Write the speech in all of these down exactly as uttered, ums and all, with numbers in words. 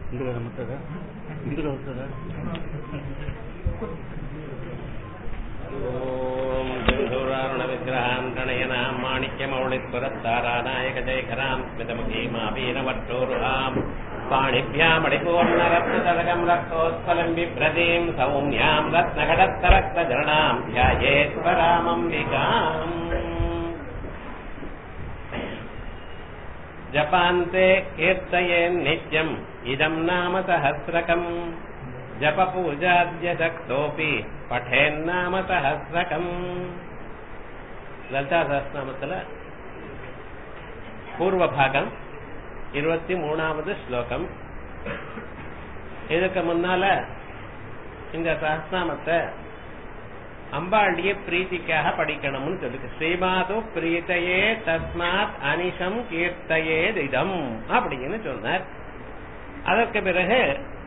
ఇందులో వస్తుందా ఇందులో వస్తుందా ఓం సింధూరారుణ విగ్రహాం గణయనాం మాణిక్యమౌళిస్వరత్తారానాయక జయకరాం స్మితముఖీమాపీనవట్టోరుహాం పాణిభ్యామడిపూర్ణరత్నతలకం రక్తోత్పలం బిభ్రతీం సౌమ్యాం రత్నఘటస్థరక్తజరణాం ధ్యాయేశ్వరామంబికాం జపాంతే కీర్తయేన్నిత్యం ఇదం నామ సహస్రకం జప పూజాద్య శక్తోపి పఠేన్నామ సహస్రకం. லலிதா சஹஸ்ரநாமத்துல பூர்வ பாகம் இருபத்தி மூணாவது ஸ்லோகம். இதுக்கு முன்னால இந்த சஹஸ்ரநாமத்தை அம்பாளுடைய பிரீத்திக்காக படிக்கணும்னு சொல்லுது. ஸ்ரீமாது பிரீத்தையே தஸ்மாத் அனிஷம் கீர்த்தையே திதம் அப்படின்னு சொன்னார். அதற்கு பிறகு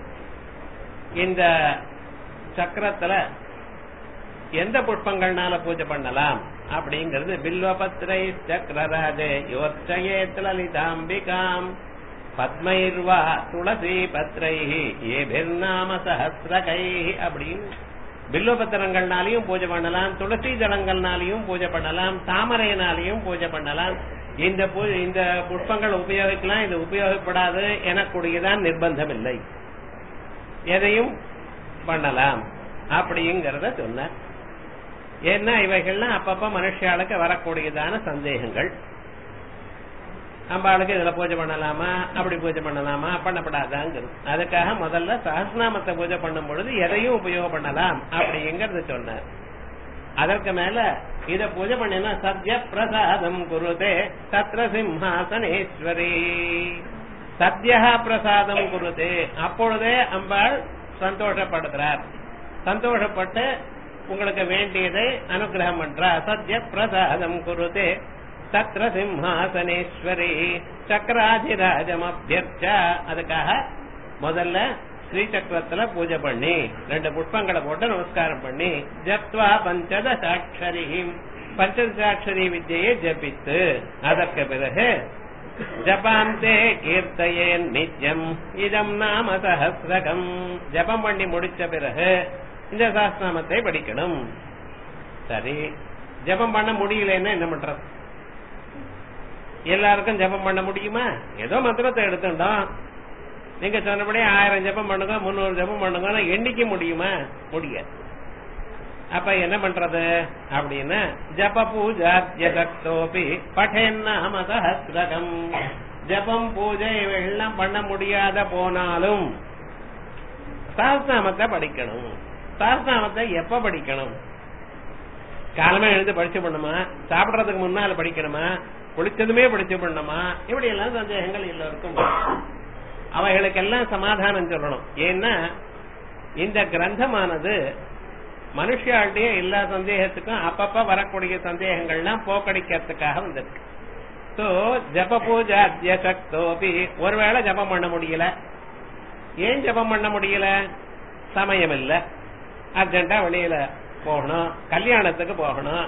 இந்த சக்கரத்துல எந்த புஷ்பங்கள்னால பூஜை பண்ணலாம் அப்படிங்கிறது பில்வபத்ரை சக்கரராஜே யோச்சயேத் லலிதாம்பிகாம் பத்மைர்வா துளசி பத்ரைஹி ஏபிர்நாம சஹஸ்ரகைஹி அப்படின்னு பில்வபத்திரங்கள்னாலையும் பூஜை பண்ணலாம், துளசி ஜலங்கள்னாலையும் பூஜை பண்ணலாம், தாமரையினாலையும் பூஜை பண்ணலாம். இந்த இந்த புஷ்பங்கள் உபயோகிக்கலாம், இது உபயோகப்படாது எனக்கூடியதான் நிர்பந்தம் இல்லை, எதையும் பண்ணலாம் அப்படிங்கறத சொன்னார். ஏன்னா இவைகள்லாம் அப்பப்ப மனுஷாளுக்கு வரக்கூடியதான சந்தேகங்கள். அம்பாளுக்கு இதுல பூஜை பண்ணலாமா, அப்படி பூஜை பண்ணலாமா, பண்ணப்படாதாங்கிறது. அதுக்காக முதல்ல சஹஸ்ரநாமத்தை பூஜை பண்ணும் பொழுது எதையும் உபயோகம் பண்ணலாம் அப்படிங்கறது சொன்னார். அதற்கு மேல இத பூஜை பண்ணினா சத்ய பிரசாதம் குருதே சத்ர சிம்ஹாசனேஸ்வரி, சத்யா பிரசாதம் குருதே, அப்பொழுதே அம்பாள் சந்தோஷப்படுத்துறார். சந்தோஷப்பட்டு உங்களுக்கு வேண்டியதை அனுகிரகம் பண்றார். சத்ய பிரசாதம் குருதே சத்ர சிம்ஹாசனேஸ்வரி சக்கராதிராஜம் அபியர்ச்ச. அதுக்காக முதல்ல ஸ்ரீ சக்கரத்துல பூஜை பண்ணி ரெண்டு புஷ்பங்களை போட்டு நமஸ்காரம் பண்ணி ஜப்த்வா பஞ்சதசாட்சரி பஞ்சதசாட்சரி வித்தியை ஜபித்து அதற்கு பிறகு ஜபாந்தே கீர்த்தையே நித்யம் இதம் நாம சஹஸ்ரகம், ஜபம் பண்ணி முடிச்ச பிறகு இந்த சஹஸ்ரநாமத்தை படிக்கணும். சரி, ஜபம் பண்ண முடியலன்னா என்ன பண்றது? எல்லாருக்கும் ஜபம் பண்ண முடியுமா? ஏதோ மந்திரத்தை எடுத்துட்டோம், நீங்க சொன்னபடி ஆயிரம் ஜபம் பண்ணுங்க, முன்னூறு ஜபம் பண்ணுங்க, எண்ணிக்க முடியுமா? முடியாது. அப்ப என்ன பண்றது அப்படின்னா ஜப பூஜாத்யசக்தோபி பఠேன்னாம சஹஸ்ரகம், ஜபம் பூஜை இவைகள்லாம் பண்ண முடியாத போனாலும் சஹஸ்ரநாமத்தை படிக்கணும். சஹஸ்ரநாமத்தை எப்ப படிக்கணும்? காலமே எழுந்து படிச்சு பண்ணுமா, சாப்பிடறதுக்கு முன்னால படிக்கணுமா, குளிச்சதுமே படிச்சு பண்ணணுமா? இப்படி எல்லாம் சந்தேகங்கள் எல்லோருக்கும். அவைகளுக்கெல்லாம் சமாதானம் சொல்லணும். ஏன்னா இந்த கிரந்தமானது மனுஷாளுடைய எல்லா சந்தேகத்துக்கும் அப்பப்ப வரக்கூடிய சந்தேகங்கள்லாம் போக்கடிக்கிறதுக்காக வந்திருக்கு. சோ ஜப பூஜாத்ய சக்தோபி, ஒருவேளை ஜபம் பண்ண முடியல. ஏன் ஜபம் பண்ண முடியல? சமயம் இல்ல, அர்ஜென்டா வெளியில போகணும், கல்யாணத்துக்கு போகணும்,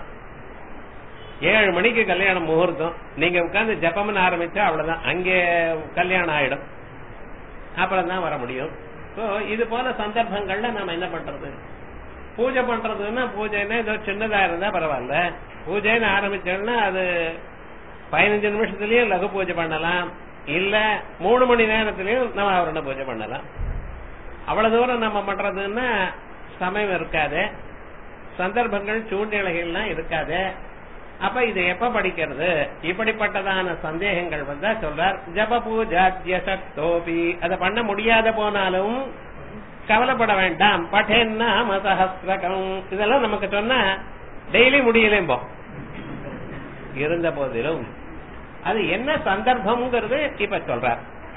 ஏழு மணிக்கு கல்யாணம் முகூர்த்தம், நீங்க உட்கார்ந்து ஜபம்னு ஆரம்பிச்சா அவ்வளவுதான், அங்கே கல்யாணம் ஆயிடும், அப்புறம் தான் வர முடியும். சோ இது போல சந்தர்ப்பங்கள்ல நாம என்ன பண்றது? பூஜை பண்றதுன்னா பூஜைன்னா ஏதோ சின்னதா இருந்தா பரவாயில்ல, பூஜைன்னு ஆரம்பிச்சோம்னா அது பதினஞ்சு நிமிஷத்துலயும் லகு பூஜை பண்ணலாம், இல்ல மூணு மணி நேரத்திலயும் நம்ம அவரோட பூஜை பண்ணலாம். அவ்வளவு தூரம் நம்ம பண்றதுன்னா சமயம் இருக்காது, சந்தர்ப்பங்கள் சூழ்நிலைகள்லாம் இருக்காது. அப்ப இதை எப்ப படிக்கிறது? இப்படிப்பட்டதான சந்தேகங்கள் வந்தா சொல்றார் ஜப பூஜாத்ய சக்தோபி, அதை பண்ண முடியாத போனாலும் கவலைப்பட வேண்டாம். பఠேன்னாம சஹஸ்ரகம், இதெல்லாம் நமக்கு சொன்னா டெய்லி முடியலேம்போ. இருந்த போதிலும் அது என்ன சந்தர்ப்பம்ங்கிறது இப்ப சொல்றார்.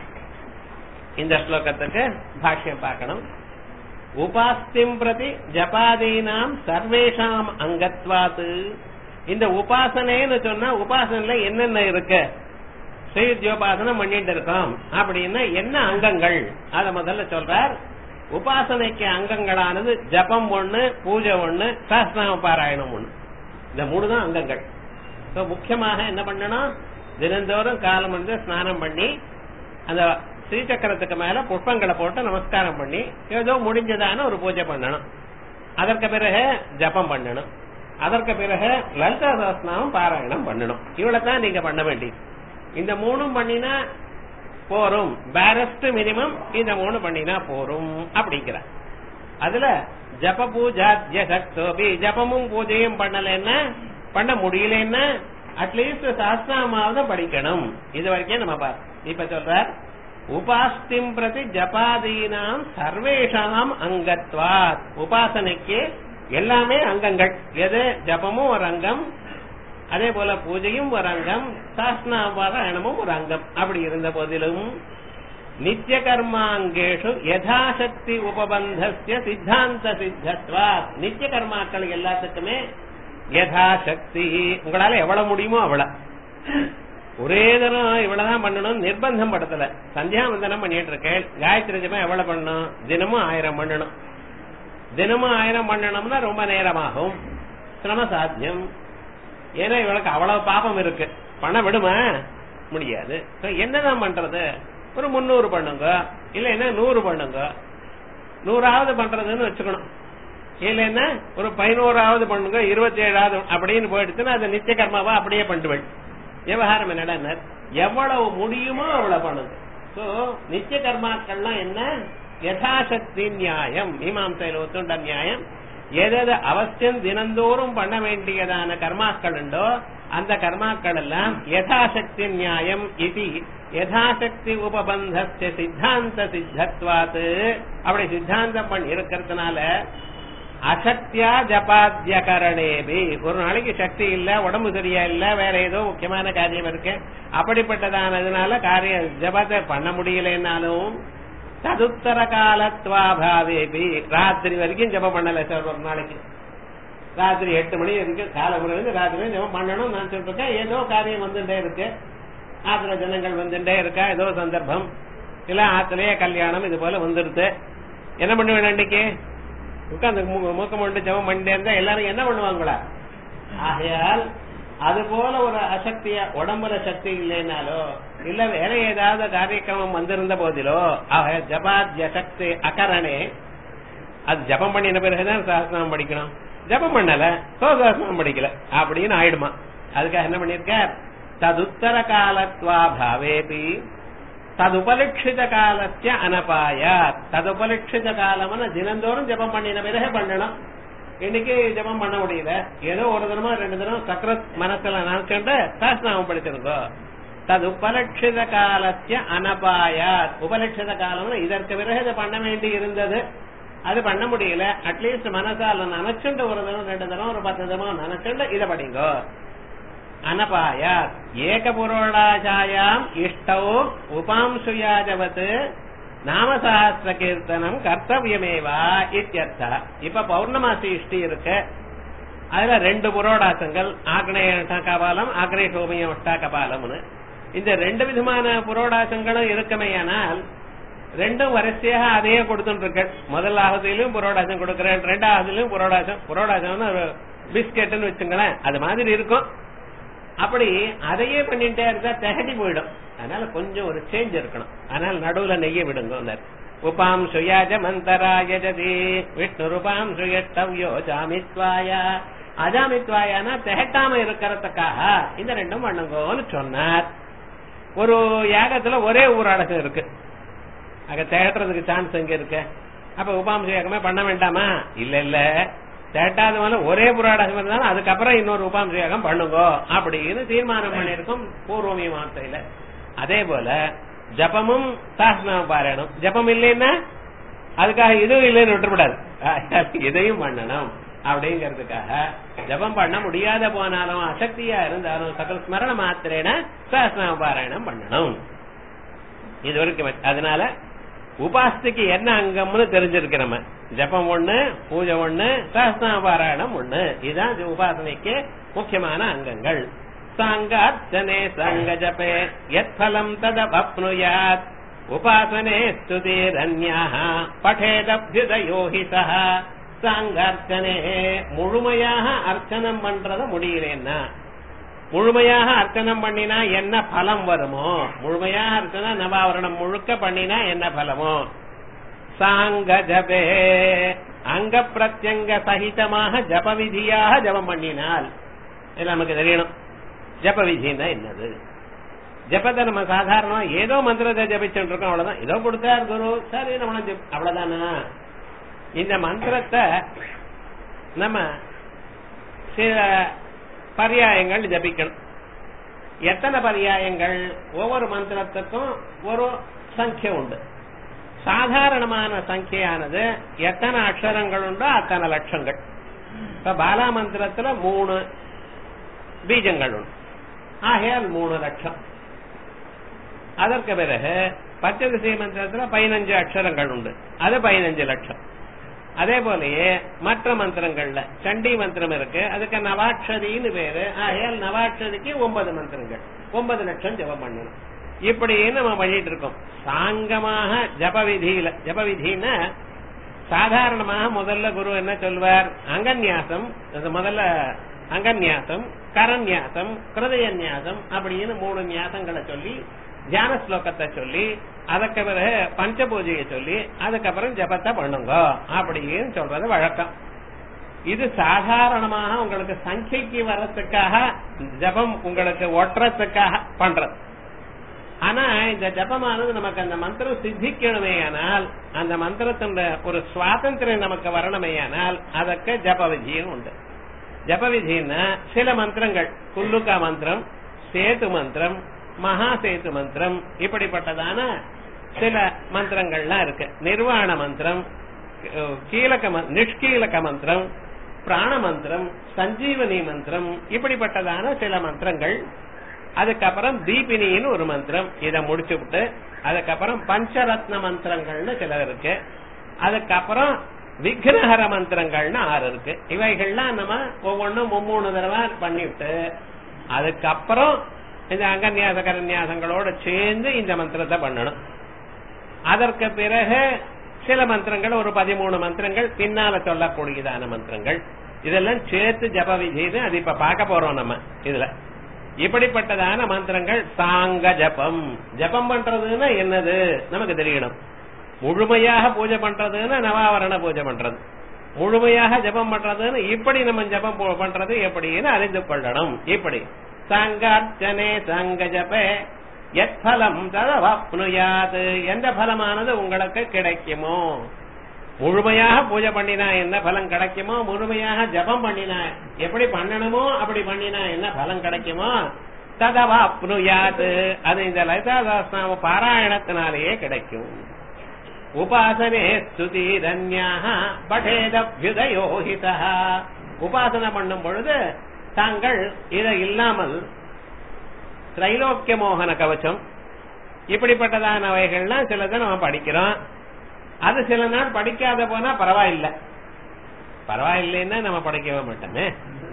இந்த ஸ்லோகத்துக்கு பாஷ்யம் பார்க்கணும். உபாஸ்திம் பிரதி ஜபாதீனாம் சர்வேஷாம் அங்கத்வாத்து, இந்த உபாசனைன்னு சொன்னா உபாசனைல என்னென்ன இருக்கு? ஸ்ரீவித்யோபாசனம் பண்ணிட்டு இருக்கோம் அப்படின்னா என்ன அங்கங்கள்? அத முதல்ல சொல்றார். உபாசனைக்கு அங்கங்களானது ஜபம் ஒண்ணு, பூஜை ஒண்ணு, சஹஸ்ரநாம பாராயணம் ஒண்ணு. இந்த மூணு தான் அங்கங்கள். முக்கியமாக என்ன பண்ணணும்? தினந்தோறும் காலம் வந்து ஸ்நானம் பண்ணி அந்த ஸ்ரீசக்கரத்துக்கு மேல புஷ்பங்களை போட்டு நமஸ்காரம் பண்ணி ஏதோ முடிஞ்சதான ஒரு பூஜை பண்ணணும். அதற்கு பிறகு ஜபம் பண்ணணும். அதற்கு பிறகு லலிதா சஹஸ்ரநாமம் பாராயணம் பண்ணணும். இவ்வளவுதான் நீங்க பண்ண வேண்டியது. இந்த மூணும் பண்ணினா போரும், பேரஸ்ட் மினிமம் இந்த மூணு பண்ணினா போரும் அப்படிங்கிற. அதுல ஜப பூஜாத்ய சக்தோபி, ஜபமும் பூஜையும் பண்ணலன்னா பண்ண முடியலன்னா அட்லீஸ்ட் சாஸ்திரமாவது படிக்கணும். இது வரைக்கும் நம்ம பார். இப்ப சொல்ற உபாஸ்திம் பிரதி ஜபாதீனாம் சர்வேஷாம் அங்கத்வாத், உபாசனைக்கு எல்லாமே அங்கங்கள். எது ஜபமும் ஒரு அங்கம், அதே போல பூஜையும் ஒரு அங்கம், சாஸ்திரபாராயணமும் ஒரு அங்கம். அப்படி இருந்த போதிலும் நித்திய கர்மாங்கேஷு யதாசக்தி உபபந்தஸ்ய சித்தாந்த சித்தத்வாத், நித்திய கர்மாக்கள் எல்லாத்துக்குமே யதாசக்தி, உங்களால எவ்வளவு முடியுமோ அவ்வளவு, ஒரே தரம் இவ்வளவுதான் பண்ணணும் நிர்பந்தம் படுத்தல. சந்தியாவந்தனம் பண்ணிட்டு இருக்கேன், காயத்ரி ஜபம் எவ்வளவு பண்ணணும், தினமும் ஆயிரம் பண்ணணும். தினமும் ஆயிரம் பண்ணணும்னா ரொம்ப நேரமாகும், சிரம சாத்தியம். ஏன்னா இவளுக்கு அவ்வளவு பாபம் இருக்கு, பண்ண விடுமா முடியாது. என்னதான் பண்றது, ஒரு முன்னூறு பண்ணுங்க, இல்லைன்னா நூறு பண்ணுங்க. நூறாவது பண்றதுன்னு வச்சுக்கணும், இல்லைன்னா ஒரு பதினோராவது பண்ணுங்க, இருபத்தி ஏழாவது அப்படின்னு போயிடுச்சுன்னா அது நித்திய கர்மாவா அப்படியே பண்ணுவேன். விவகாரம் என்னடா, எவ்வளவு முடியுமோ அவ்வளவு பண்ணுங்க. சோ நித்திய கர்மாக்கள்லாம் என்ன, யதாசக்தி நியாயம், மீமாம்சையில் ஒத்துண்ட நியாயம். எதாவது அவசியம் தினந்தோறும் பண்ண வேண்டியதான கர்மாக்கள் உண்டோ அந்த கர்மாக்கள் எல்லாம் யதாசக்தி நியாயம். இது யதாசக்தி உபபந்தஸ்ய சித்தாந்த சித்தத்வாத், அப்படி சித்தாந்தம் பண்ணி இருக்கிறதுனால அசக்தியா ஜபாத்தியகரணேபி, ஒரு நாளைக்கு சக்தி இல்ல, உடம்பு சரியா இல்ல, வேற ஏதோ முக்கியமான காரியம் இருக்கு, அப்படிப்பட்டதானதுனால காரிய ஜபத்தை பண்ண முடியலன்னாலும் ததுத்தர காலத்வாபாவேபி, ராத்திரி வரைக்கும் ஜபம் பண்ணல சார். ஒரு நாளைக்கு ராத்திரி எட்டு மணி இருக்கு, காலமுறை ராத்திரி ஜபம் பண்ணணும் நான் சொல்லிருக்கேன். ஏதோ காரியம் வந்துட்டே இருக்கு, ஆத்துல ஜனங்கள் வந்துட்டே இருக்கா, ஏதோ சந்தர்ப்பம் இல்ல ஆத்திலேயே கல்யாணம் இது போல வந்துருது. என்ன பண்ணுவேன் அன்னைக்கு உட்காந்து மூக்கம் பண்ணி ஜபம் பண்ணிட்டே இருந்தா எல்லாரும் என்ன பண்ணுவாங்களா? ஆகையால் அது போல ஒரு அசக்தியா உடம்புல சக்தி இல்லைனாலோ இல்ல வேற ஏதாவது காரியக்கிரமம் வந்திருந்த போதிலோ ஆக ஜபாத்ய சக்தி அகரணே, அது ஜபம் பண்ணின பிறகுதான் சாஸ்திரம் படிக்கணும். ஜபம் பண்ணல சோ சாஸ்திரம் படிக்கல அப்படின்னு ஆயிடுமா. அதுக்காக என்ன பண்ணிருக்க, ததுத்தர காலத்வா பாவேபி ததுபலட்சித காலத்திய அனபாய, ததுபலட்சித காலம்னு தினந்தோறும் ஜபம் பண்ணின பிறகு பண்ணணும். இன்னைக்கு ஜபம் பண்ண முடியல, ஏதோ ஒரு தினமா ரெண்டு தினம் சக்கரத் மனசுல நினைச்சுட்டு சாஸ்திரம் படிச்சிருக்கோ. தது உபலட்சித காலத்திய அனபாய, உபலட்சித காலம்னு இதற்கு பிறகு இதை பண்ண வேண்டி இருந்தது, அது பண்ண முடியல, அட்லீஸ்ட் மனசால நினைச்சுட்டு ஒரு தினம் ரெண்டு தினம் ஒரு பத்து தினம் நினைச்சுட்டு இதை படிங்கோ. அனபாய ஏக புரோடாச்சாயாம் இஷ்டோ உபாம்சுயாஜவத் நாமசாஸ்திர கீர்த்தனம் கர்த்தவியமேவா இத்தியர்த்தா. இப்ப பௌர்ணமாசி இஷ்டி இருக்கு, அதுல ரெண்டு புரோடாசங்கள், ஆக்னேய கபாலம் ஆக்னேய சோமிய அஷ்டா கபாலம்னு. இந்த ரெண்டு விதமான புரோடாசங்களும் இருக்குமேயானால் ரெண்டும் வரிசையாக அதையே கொடுத்துட்டு இருக்க. முதல் ஆகுதியிலும் புரோடாசம் கொடுக்கறேன், ரெண்டாவதுலயும் புரோடாசம். புரோடாசம் ஒரு பிஸ்கெட்னு வச்சுங்களேன், அது மாதிரி இருக்கும். அப்படி அதையே பண்ணிட்டே இருந்தா திகட்டி போயிடும். அதனால கொஞ்சம் ஒரு சேஞ்ச் இருக்கணும். அதனால நடுவுல நெய்ய விடுங்க. உபாம் சுயாஜ மந்தராயஜதி விஷ்ணு ரூபாம் சுயட்டவ்யோ ஜாமித்வாய, அஜாமித்வாயானா திகட்டாம இருக்கிறதுக்காக இந்த ரெண்டும் பண்ணுங்கன்னு சொன்னார். ஒரு யாகத்துல ஒரே ஊராடகம் இருக்கு, அங்க திகட்டுறதுக்கு சான்ஸ் எங்க இருக்கு? அப்ப உபாம் சுயாகமே பண்ண வேண்டாமா? இல்ல இல்ல, தேட்டாத மேல ஒரே புராடகம் இருந்தாலும் அதுக்கப்புறம் இன்னொரு உபாம்சயாகம் பண்ணுங்க அப்படின்னு தீர்மானம் பண்ணிருக்கும் பூர்வ மீமாசையில. அதே போல ஜபமும் சாஸ்திரம் பாராயணம், ஜபம் இல்லைன்னா அதுக்காக இதுவும் இல்லைன்னு விட்டுப்படாது, இதையும் பண்ணணும் அப்படிங்கறதுக்காக. ஜபம் பண்ண முடியாத போனாலும் அசக்தியா இருந்தாலும் சகல ஸ்மரண மாத்திரேன சாஸ்திரம் பாராயணம் பண்ணணும். இது வரைக்கும். அதனால உபாசத்துக்கு என்ன அங்கம்னு தெரிஞ்சிருக்கு நம்ம. ஜபம் ஒண்ணு, பூஜை ஒண்ணு, சாஸ்திராபாராயணம் ஒண்ணு, இதுதான் உபாசனைக்கு முக்கியமான அங்கங்கள். சாங்கார்ச்சனே சங்க ஜபே யத் பலம் ததப்னுயாத் உபாசனே ஸ்துதிரன்யாஹ படேதப்யுதயோ ஹி சஹ. சாங்கார்ச்சனே முழுமையாக அர்ச்சனம் பண்றத முடியலன்னா, முழுமையாக அர்ச்சனம் பண்ணினா என்ன பலம் வருமோ, முழுமையாக அர்ச்சனா நவாவரணம் முழுக்க பண்ணினா என்ன பலமோ. சாங்க ஜபே அங்க பிரத்யங்க சகிதமாக ஜப விதியாக ஜபம் பண்ணினால் இது நமக்கு தெரியணும். ஜப விதினா என்னது? ஜபத்தை நம்ம சாதாரணமா ஏதோ மந்திரத்தை ஜபிச்சுட்டு இருக்கோம், அவ்வளவுதான். ஏதோ கொடுத்தார் குரு, சரி நம்ம அவ்வளவுதானா? இந்த மந்திரத்தை நம்ம சில பர்யாயங்கள் ஜபிக்கணும். எத்தனை பர்யாயங்கள்? ஒவ்வொரு மந்திரத்துக்கும் ஒரு சங்கிய உண்டு. சாதாரணமான சங்கியானது எத்தனை அக்ஷரங்கள் உண்டோ அத்தனை லட்சங்கள். இப்ப பாலா மந்திரத்துல மூணு பீஜங்கள் உண்டு, ஆகையால் மூணு லட்சம். அதற்கு பிறகு பஞ்சதசி மந்திரத்துல பதினஞ்சு அக்ஷரங்கள் உண்டு, அது பதினஞ்சு லட்சம். அதே போலயே மற்ற மந்திரங்கள்ல சண்டி மந்திரம் இருக்கு, அதுக்கு நவாட்சரின்னு பேரு, ஆகையால் நவாட்சரிக்கு ஒன்பது மந்திரங்கள், ஒன்பது லட்சம் ஜபம் பண்ணணும். இப்படியே நம்ம பண்ணிட்டு இருக்கோம். சாங்கமாக ஜபவிதியில, ஜபவிதினா சாதாரணமாக முதல்ல குரு என்ன சொல்வார்? அங்கன்யாசம், முதல்ல அங்கன்யாசம், கரன்யாசம், கிருதயன்யாசம் அப்படின்னு மூணு நியாசங்களை சொல்லி தியான ஸ்லோகத்தை சொல்லி அதுக்கு பிறகு பஞ்சபூஜையை சொல்லி அதுக்கப்புறம் ஜபத்தை பண்ணுங்க அப்படின்னு சொல்றது வழக்கம். இது சாதாரணமாக உங்களுக்கு சங்கைக்கு வர்றதுக்காக ஜபம் உங்களுக்கு ஒட்டுறதுக்காக பண்றது. ஆனா இந்த ஜபமானது நமக்கு அந்த மந்திரம் சித்திக்கணுமே ஆனால், அந்த மந்திரத்தின் ஒரு சுவாதந்திரம் நமக்கு வரணுமேயானால் அதற்கு ஜப விதியும் உண்டு. ஜப விதினா சில மந்திரங்கள், குல்லுக்கா மந்திரம், சேது மந்திரம், மகா சேது மந்திரம், இப்படிப்பட்டதான சில மந்திரங்கள்லாம் இருக்கு. நிர்வாண மந்திரம், கீழக நிஷ்கீலக மந்திரம், பிராண மந்திரம், சஞ்சீவனி மந்திரம், இப்படிப்பட்டதான சில மந்திரங்கள். அதுக்கப்புறம் தீபினின்னு ஒரு மந்திரம், இதை முடிச்சு விட்டு அதுக்கப்புறம் பஞ்சரத்ன மந்திரங்கள்னு சில இருக்கு. அதுக்கப்புறம் விக்னஹர மந்திரங்கள்னு ஆறு இருக்கு. இவைகள்லாம் நம்ம ஒவ்வொன்றும் மும்மூணு தடவை பண்ணிவிட்டு அதுக்கப்புறம் இந்த அங்கன்யாச கரன்யாசங்களோட சேர்ந்து இந்த மந்திரத்தை பண்ணணும். அதற்கு பிறகு சில மந்திரங்கள், ஒரு பதிமூணு மந்திரங்கள் பின்னால சொல்லக்கூடியதான மந்திரங்கள், இதெல்லாம் சேர்த்து ஜப விதின்னு அது இப்ப பார்க்க போறோம் நம்ம இதுல. இப்படிப்பட்டதான மந்திரங்கள் சாங்க ஜபம். ஜபம் பண்றதுன்னா என்னது நமக்கு தெரியணும். முழுமையாக பூஜை பண்றதுன்னா நவாவரண பூஜை பண்றது, முழுமையாக ஜபம் பண்றதுன்னு இப்படி நம்ம ஜபம் பண்றது எப்படின்னு அறிந்து கொள்ளணும். இப்படி சங்கார்ச்சனே சங்க ஜபே எத் பலம் ததவாப்னுயாத், எந்த பலமானது உங்களுக்கு கிடைக்குமோ, முழுமையாக பூஜை பண்ணினா என்ன பலம் கிடைக்குமோ, முழுமையாக ஜபம் பண்ணினா எப்படி பண்ணணுமோ அப்படி பண்ணினா என்ன பலம் கிடைக்குமோ, ததவாப்னுயாத், அது இந்த லலிதா சஹஸ்ரநாம பாராயணத்தினாலேயே கிடைக்கும். உபாசனே ஸ்துதி தன்யாக படேதப்யுதயோஹிதா, உபாசனை பண்ணும் பொழுது தாங்கள் இதை இல்லாமல் திரைலோக்கிய மோகன கவச்சம் இப்படிப்பட்டதானவைகள்லாம் சிலதை நம்ம படிக்கிறோம். அது சில நாள் படிக்காத போனா பரவாயில்லை, பரவாயில்லைன்னா நம்ம படிக்கவே மாட்டோமே.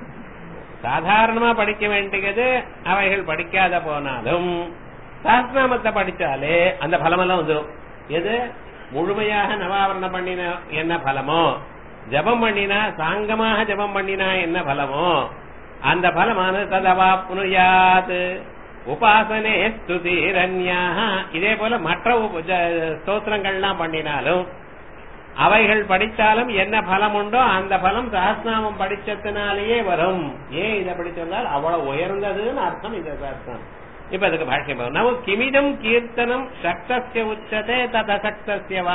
சாதாரணமா படிக்க வேண்டியது அவைகள் படிக்காத போனாலும் சஹஸ்ரநாமத்தை படிச்சாலே அந்த பலமெல்லாம் வந்துடும். எது முழுமையாக நவாவரணம் பண்ணின என்ன பலமோ, ஜபம் பண்ணினா சாங்கமாக ஜபம் பண்ணினா என்ன பலமோ அந்த பலமானது ததவாப்னுயாத். உபாசனே ஸ்துதிரன்யாக, இதே போல மற்ற ஸ்தோத்திரங்கள்லாம் பண்ணினாலும் அவைகள் படித்தாலும் என்ன பலம் உண்டோ அந்த பலம் சஹஸ்ரநாமம் படிச்சதுனாலேயே வரும். ஏன் இதை படிச்சிருந்தால் அவ்வளவு உயர்ந்ததுன்னு அர்த்தம் இந்த சஹஸ்ரநாமம். இப்ப அதுக்கு பாஷ்யம் போகும். நம்ம கிமிதம் கீர்த்தனம் சக்தஸ்ய உச்சதே தத சக்தஸ்யவா.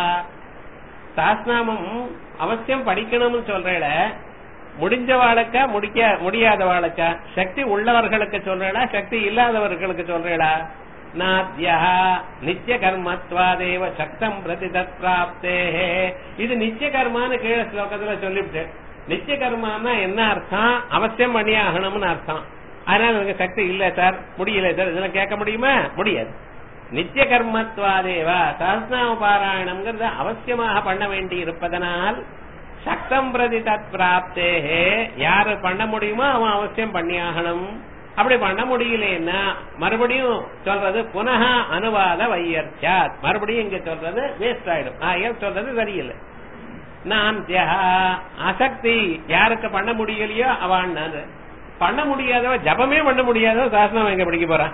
சஹஸ்ரநாமம் அவசியம் படிக்கணும்னு சொல்றேட, முடிஞ்ச வாழக்கா முடிக்க முடியாத வாழக்கா, சக்தி உள்ளவர்களுக்கு சொல்றா சக்தி இல்லாதவர்களுக்கு சொல்றா. நாத்யா நித்திய கர்மத்வாதேவ சக்தம் பிரதி தத்பிராப்தே, இது நித்திய கர்மான்னு கீழ ஸ்லோகத்துல சொல்லிவிட்டு, நித்திய கர்மான்னா என்ன அர்த்தம்? அவசியம் பண்ணி ஆகணும்னு அர்த்தம். அதனால எனக்கு சக்தி இல்ல சார், முடியல சார், இதெல்லாம் கேட்க முடியுமா? முடியாது. நித்திய கர்மத்வாதேவா சஹஸ்ரநாம பாராயணம்ங்கிறது அவசியமாக பண்ண வேண்டி இருப்பதனால் சக்தம் பிரதி தத் பிராப்தே, யாரு பண்ண முடியுமோ அவன் அவசியம் பண்ணியாகணும். அப்படி பண்ண முடியலன்னா மறுபடியும் சொல்றது புனக அனுவாத வையர்ச்சாத், மறுபடியும் இங்க சொல்றது வேஸ்ட் ஆயிடும். ஆகிய சொல்றது சரியில்லை. நான் அசக்தி யாருக்கு பண்ண முடியலையோ அவன் பண்ண முடியாதவ ஜபமே பண்ண முடியாதவ சாஸ்திரம் எங்க படிக்க போறான்?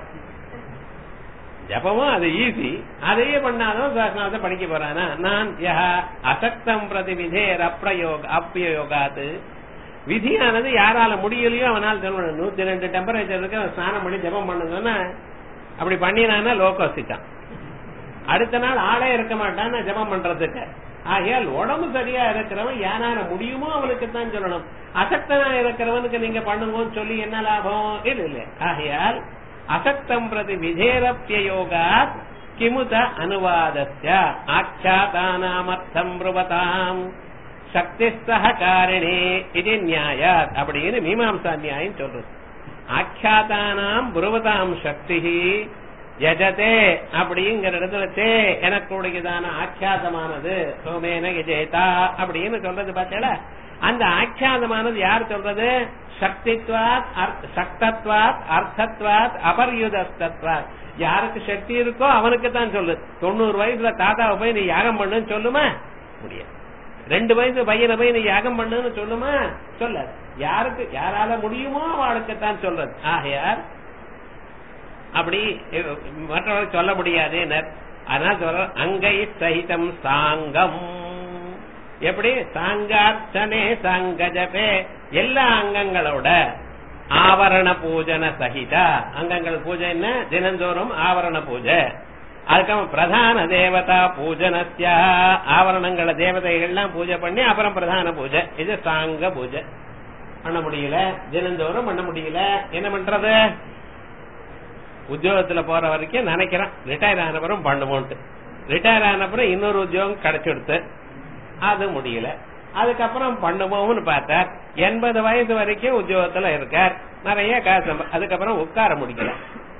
ஜபமும் அது ஈஸி, அதையே பண்ணாதவன் சாஸ்திரத்தை படிக்க போறானா? நான் யஹ அசக்தம் பிரதி விதேர் அப்ரயோக அப்பியோகாது, விதியானது யாரால முடியலையோ அவனால் சொல்லணும். நூத்தி ரெண்டு டெம்பரேச்சர் இருக்கு, அவன் ஸ்நானம் பண்ணி ஜபம் பண்ணுங்கன்னா அப்படி பண்ணினானா லோகோசிட்டான். அடுத்த நாள் ஆளே இருக்க மாட்டான் ஜபம் பண்றதுக்கு. ஆகையால் உடம்பு சரியா இருக்கிறவன் யாரால முடியுமோ அவனுக்கு தான் சொல்லணும். அசக்தனா இருக்கிறவனுக்கு நீங்க பண்ணுங்கன்னு சொல்லி என்ன லாபம்? இது இல்லை. ஆகையால் அசக்தம் பிரதி விதேரப்யயோகா கிமுத அனுவாதஸ்ய ஆச்சாதானாமர்த்தம் ப்ருவதாம் சக்தி சஹகாரிணி இது நியாயாத் அப்படின்னு மீமாம்சா நியாயம் சொல்றது. ஆச்சாதானாம் ப்ருவதாம் சக்தி யஜதே அப்படிங்கிற இடத்துல தே எனக்குடையதான ஆக்கியாதமானது சோமேன யஜேதா அப்படின்னு சொல்றது பார்த்தேல. அந்த ஆக்கியாதமானது யார் சொல்றது? சக்தித்வாத் சக்தத்வாத் அர்த்தத்வாத் அபர்யுதத்வாத். யாருக்கு சக்தி இருக்கோ அவனுக்கு தான் சொல்லுது. தொண்ணூறு வயசுல தாத்தாவை போய் நீ யாகம் பண்ணுன்னு சொல்லுமா? முடியாது. ரெண்டு வயசு பையனை போய் நீ யாகம் பண்ணுன்னு சொல்லுமா? சொல்லாது. யாருக்கு யாரால முடியுமோ அவளுக்கு தான் சொல்றது. ஆகையார் அப்படி மற்றவர்கள் சொல்ல முடியாது. அதனால சொல்ற அங்கை சகிதம் சாங்கம். எப்படி? சாங்கார்ச்சனே சாங்கஜபே எல்லா அங்கங்களோட ஆவரண பூஜன சகித. அங்கங்கள் பூஜை என்ன? தினந்தோறும் ஆவரண பூஜை. அதுக்கப்புறம் பிரதான தேவதா பூஜனஸ்ய ஆவரணங்கள தேவதைகள்லாம் பூஜை பண்ணி அப்புறம் பிரதான பூஜை. இது சாங்க பூஜை. பண்ண முடியல, தினந்தோறும் பண்ண முடியல, என்ன பண்றது? உத்தியோகத்துல போற வரைக்கும் நினைக்கிறான் ரிட்டையர் ஆனப்புறம் பண்ணுவோன்ட்டு. ரிட்டையர் ஆனப்புறம் இன்னொரு உத்தியோகம் கிடைச்சிடுத்து, அது முடியல. அதுக்கப்புறம் பண்ணுவோம்னு பார்த்தார். எண்பது வயசு வரைக்கும் உத்தியோகத்துல இருக்கார், நிறைய காசு. அதுக்கப்புறம் உட்கார முடியல.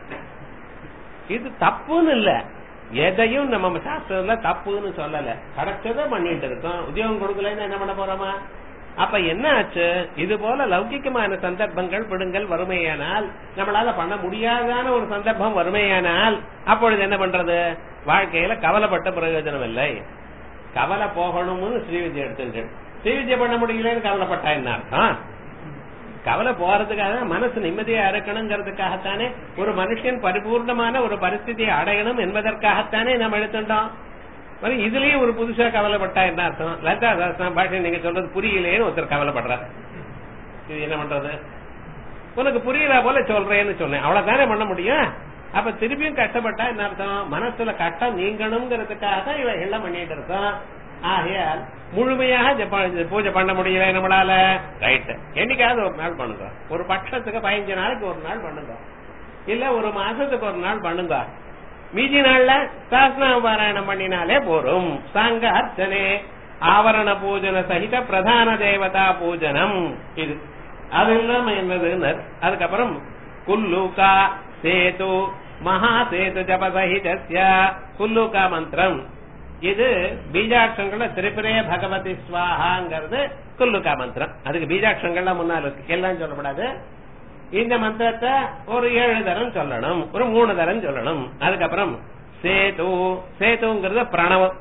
இது தப்புன்னு இல்ல, எதையும் நம்ம சாஸ்திரத்துல தப்புன்னு சொல்லல. கிடைச்சதை பண்ணிட்டு இருக்கோம். உத்தியோகம் கொடுக்கலன்னு என்ன பண்ண போறோமா? அப்ப என்ன ஆச்சு? இது போல லௌகிகமான சந்தர்ப்பங்கள் பிடுங்கள் வறுமையானால், நம்மளால பண்ண முடியாதான ஒரு சந்தர்ப்பம் வறுமையானால், அப்பொழுது என்ன பண்றது? வாழ்க்கையில கவலைப்பட்ட பிரயோஜனம் இல்லை. கவலை போகணும்னு ஸ்ரீவித்யை எடுத்துட்டு ஸ்ரீவித்யை பண்ண முடியலன்னு கவலைப்பட்டா என்ன அர்த்தம்? கவலை போறதுக்காக மனசு நிம்மதியா இருக்கணுங்கிறதுக்காகத்தானே, ஒரு மனுஷன் பரிபூர்ணமான ஒரு பரிஸ்திதியை அடையணும் என்பதற்காகத்தானே நம்ம எடுத்துட்டோம். இதுலயும் ஒரு புதுசா கவலைப்பட்டா என்ன அர்த்தம்? லலிதா சாஸ்திரம் பாஷை நீங்க சொல்றது புரியலேன்னு ஒருத்தர் கவலைப்படுறாரு. இது என்ன பண்றது? உனக்கு புரியல போல சொல்றேன்னு சொன்னேன், அவ்வளவுதானே பண்ண முடியும். அப்ப திருப்பியும் கஷ்டப்பட்டா என்ன அர்த்தம்? மனசுல கஷ்டம் நீங்கணுங்கிறதுக்காக தான் இவ எல்லாம் பண்ணிட்டு இருக்கோம். ஆகையால் முழுமையாக பூஜை பண்ண முடியல நம்மளால. ரைட், என்னைக்காவது ஒரு நாள் பண்ணுங்க. ஒரு பட்சத்துக்கு பதினஞ்சு நாளைக்கு ஒரு நாள் பண்ணுங்க, இல்ல ஒரு மாசத்துக்கு ஒரு நாள் பண்ணுங்க. மீதி நாள்ல சாஸ்திரம் பாராயணம் பண்ணினாலே போரும். சாங்க அர்ச்சனே ஆவரண பூஜன சகித பிரதான தேவதா பூஜனம். இது அது இல்லாம என்னதுன்னு அதுக்கப்புறம் குல்லுகா சேது மகா சேது ஜபசகிதஸ்ய குல்லுகா மந்திரம். இது பீஜாட்சங்கள்ல திரிபுரே பகவதி ஸ்வாஹாங்கிறது குல்லுகா மந்திரம். அதுக்கு பீஜாட்சங்கள்லாம் முன்னால இருக்கு, எல்லாம் சொல்லப்படாது. இந்த மந்திரத்தை ஒரு ஏழு தரம் சொல்லணும், ஒரு மூணு தரம் சொல்லணும். அதுக்கப்புறம் சேது சேதுங்கிறது பிரணவம்.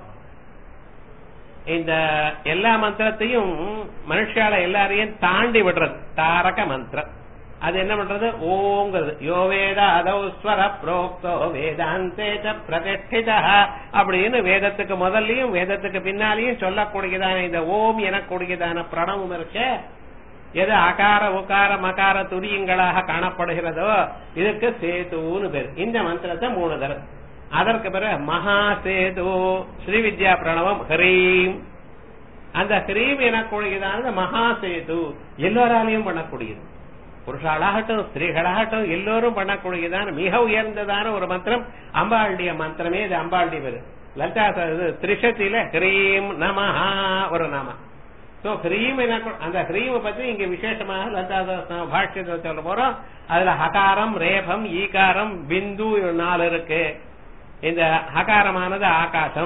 இந்த எல்லா மந்திரத்தையும் மனுஷால எல்லாரையும் தாண்டி விடுறது தாரக மந்திரம். அது என்ன பண்றது? ஓங்கிறது யோவேத அதௌஸ்வர புரோக்தோ வேதாந்தே பிரதிஷ்டிதா அப்படின்னு வேதத்துக்கு முதல்லயும் வேதத்துக்கு பின்னாலையும் சொல்லக்கூடியதான இந்த ஓம் எனக்கூடியதான பிரணவம் இருக்கு. எது அகார உகார மகார துரியங்களாக காணப்படுகிறதோ இதுக்கு சேதுன்னு பேர். இந்த மந்திரத்தை மூணு தரம். அதற்கு பிறகு மகா சேது ஸ்ரீவித்யா பிரணவம் ஹ்ரீம். அந்த ஹ்ரீம் எனக்கூடியதானது மகா சேது எல்லோராலையும் பண்ணக்கூடியது. புருஷாளாகட்டும் ஸ்திரீகளாகட்டும் எல்லோரும் பண்ணக்கூடியதான மிக உயர்ந்ததான ஒரு மந்திரம் அம்பாளுடைய மந்திரமே. இது அம்பாளுடைய பேரு. லலிதா திரிஷத்தில ஹ்ரீம் நமஹா ஒரு நாம. சோ ஹ்ரீம் அந்த ஹ்ரீமை பத்தி இங்க விசேஷமாக லலிதா பாஷ்யத்தை சொல்ல போறோம். அதுல ஹகாரம் ரேபம் ஈகாரம் பிந்து நாலு இருக்கு. இந்த ஹகாரமானது ஆகாசம்,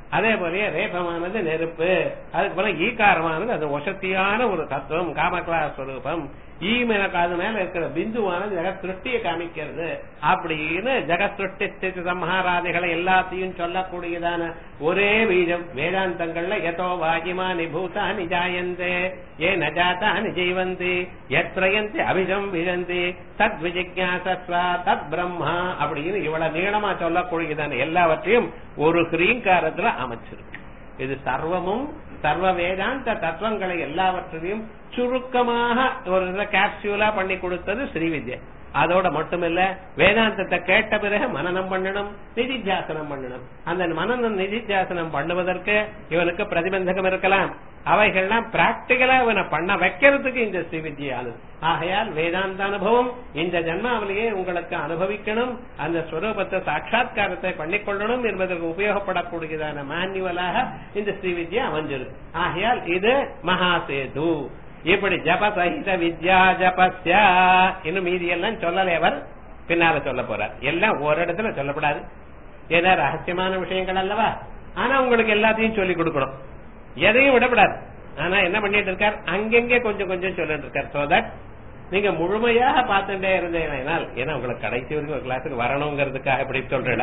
அதே போலயே ரேபமானது நெருப்பு, அதுக்கு போல ஈகாரமானது அது வசத்தியான ஒரு தத்துவம் காமக்லா ஸ்வரூபம். ஈம் எனக்கு அது மேல இருக்கிற பிந்துவானது ஜெகத் சிருஷ்டியை காமிக்கிறது அப்படின்னு ஜெகத் சிருஷ்டி ஸ்திதி சம்ஹாராதிகளை எல்லாத்தையும் சொல்லக்கூடியதான ஒரே பீஜம் வேதாந்தங்கள்ல எதோ வாகிமா நிபூதா நிஜாயந்தே ஏ நஜாதா நிஜைவந்தி எத்ரயந்தி அபிஜம் விஜந்தி தத் விஜிக்யாசஸ்வா தத் பிரம்மா அப்படின்னு இவ்வளவு நீளமா சொல்லக்கூடியதான எல்லாவற்றையும் ஒரு ஹ்ரீங்காரத்துல அமைச்சிருக்கு. இது சர்வமும் சர்வ வேதாந்த தத்துவங்களை எல்லாவற்றையும் சுருக்கமாக ஒரு கேப்சியூலா பண்ணி கொடுத்தது ஸ்ரீவித்யா. அதோட மட்டுமில்ல, வேதாந்தத்தை கேட்ட பிறகு மனனம் பண்ணணும், நிதித்தியாசனம் பண்ணணும். அந்த மனநம் நிதித்தியாசனம் பண்ணுவதற்கு இவனுக்கு பிரதிபந்தகம் இருக்கலாம். அவைகள்லாம் பிராக்டிகலா இவனை பண்ண வைக்கிறதுக்கு இந்த ஸ்ரீவித்யானது. ஆகையால் வேதாந்த அனுபவம் இந்த ஜன்மாவிலேயே உங்களுக்கு அனுபவிக்கணும், அந்த ஸ்வரூபத்தை சாட்சா்காரத்தை பண்ணிக்கொள்ளணும் என்பதற்கு உபயோகப்படக்கூடியதான மேனுவலாக இந்த ஸ்ரீவித்யா அமைஞ்சிருக்கு. ஆகையால் இது மகாசேது. இப்படி ஜப சகித வித்யா ஜபஸ்யா இன்னும் மீதி எல்லாம் சொல்லலை, அவர் பின்னால சொல்ல போறார். எல்லாம் ஒரு இடத்துல சொல்லப்படாது, ஏன்னா ரகசியமான விஷயங்கள் அல்லவா. ஆனா உங்களுக்கு எல்லாத்தையும் சொல்லிக் கொடுக்கணும், எதையும் விடப்படாது. ஆனா என்ன பண்ணிட்டு இருக்கார், அங்கெங்கே கொஞ்சம் கொஞ்சம் சொல்லிட்டு இருக்கார். சோ தட் நீங்க முழுமையாக பார்த்துட்டே இருந்தேனால், ஏன்னா உங்களுக்கு கடைசி வரைக்கும் ஒரு கிளாஸுக்கு வரணுங்கிறதுக்காக இப்படி சொல்றேன்.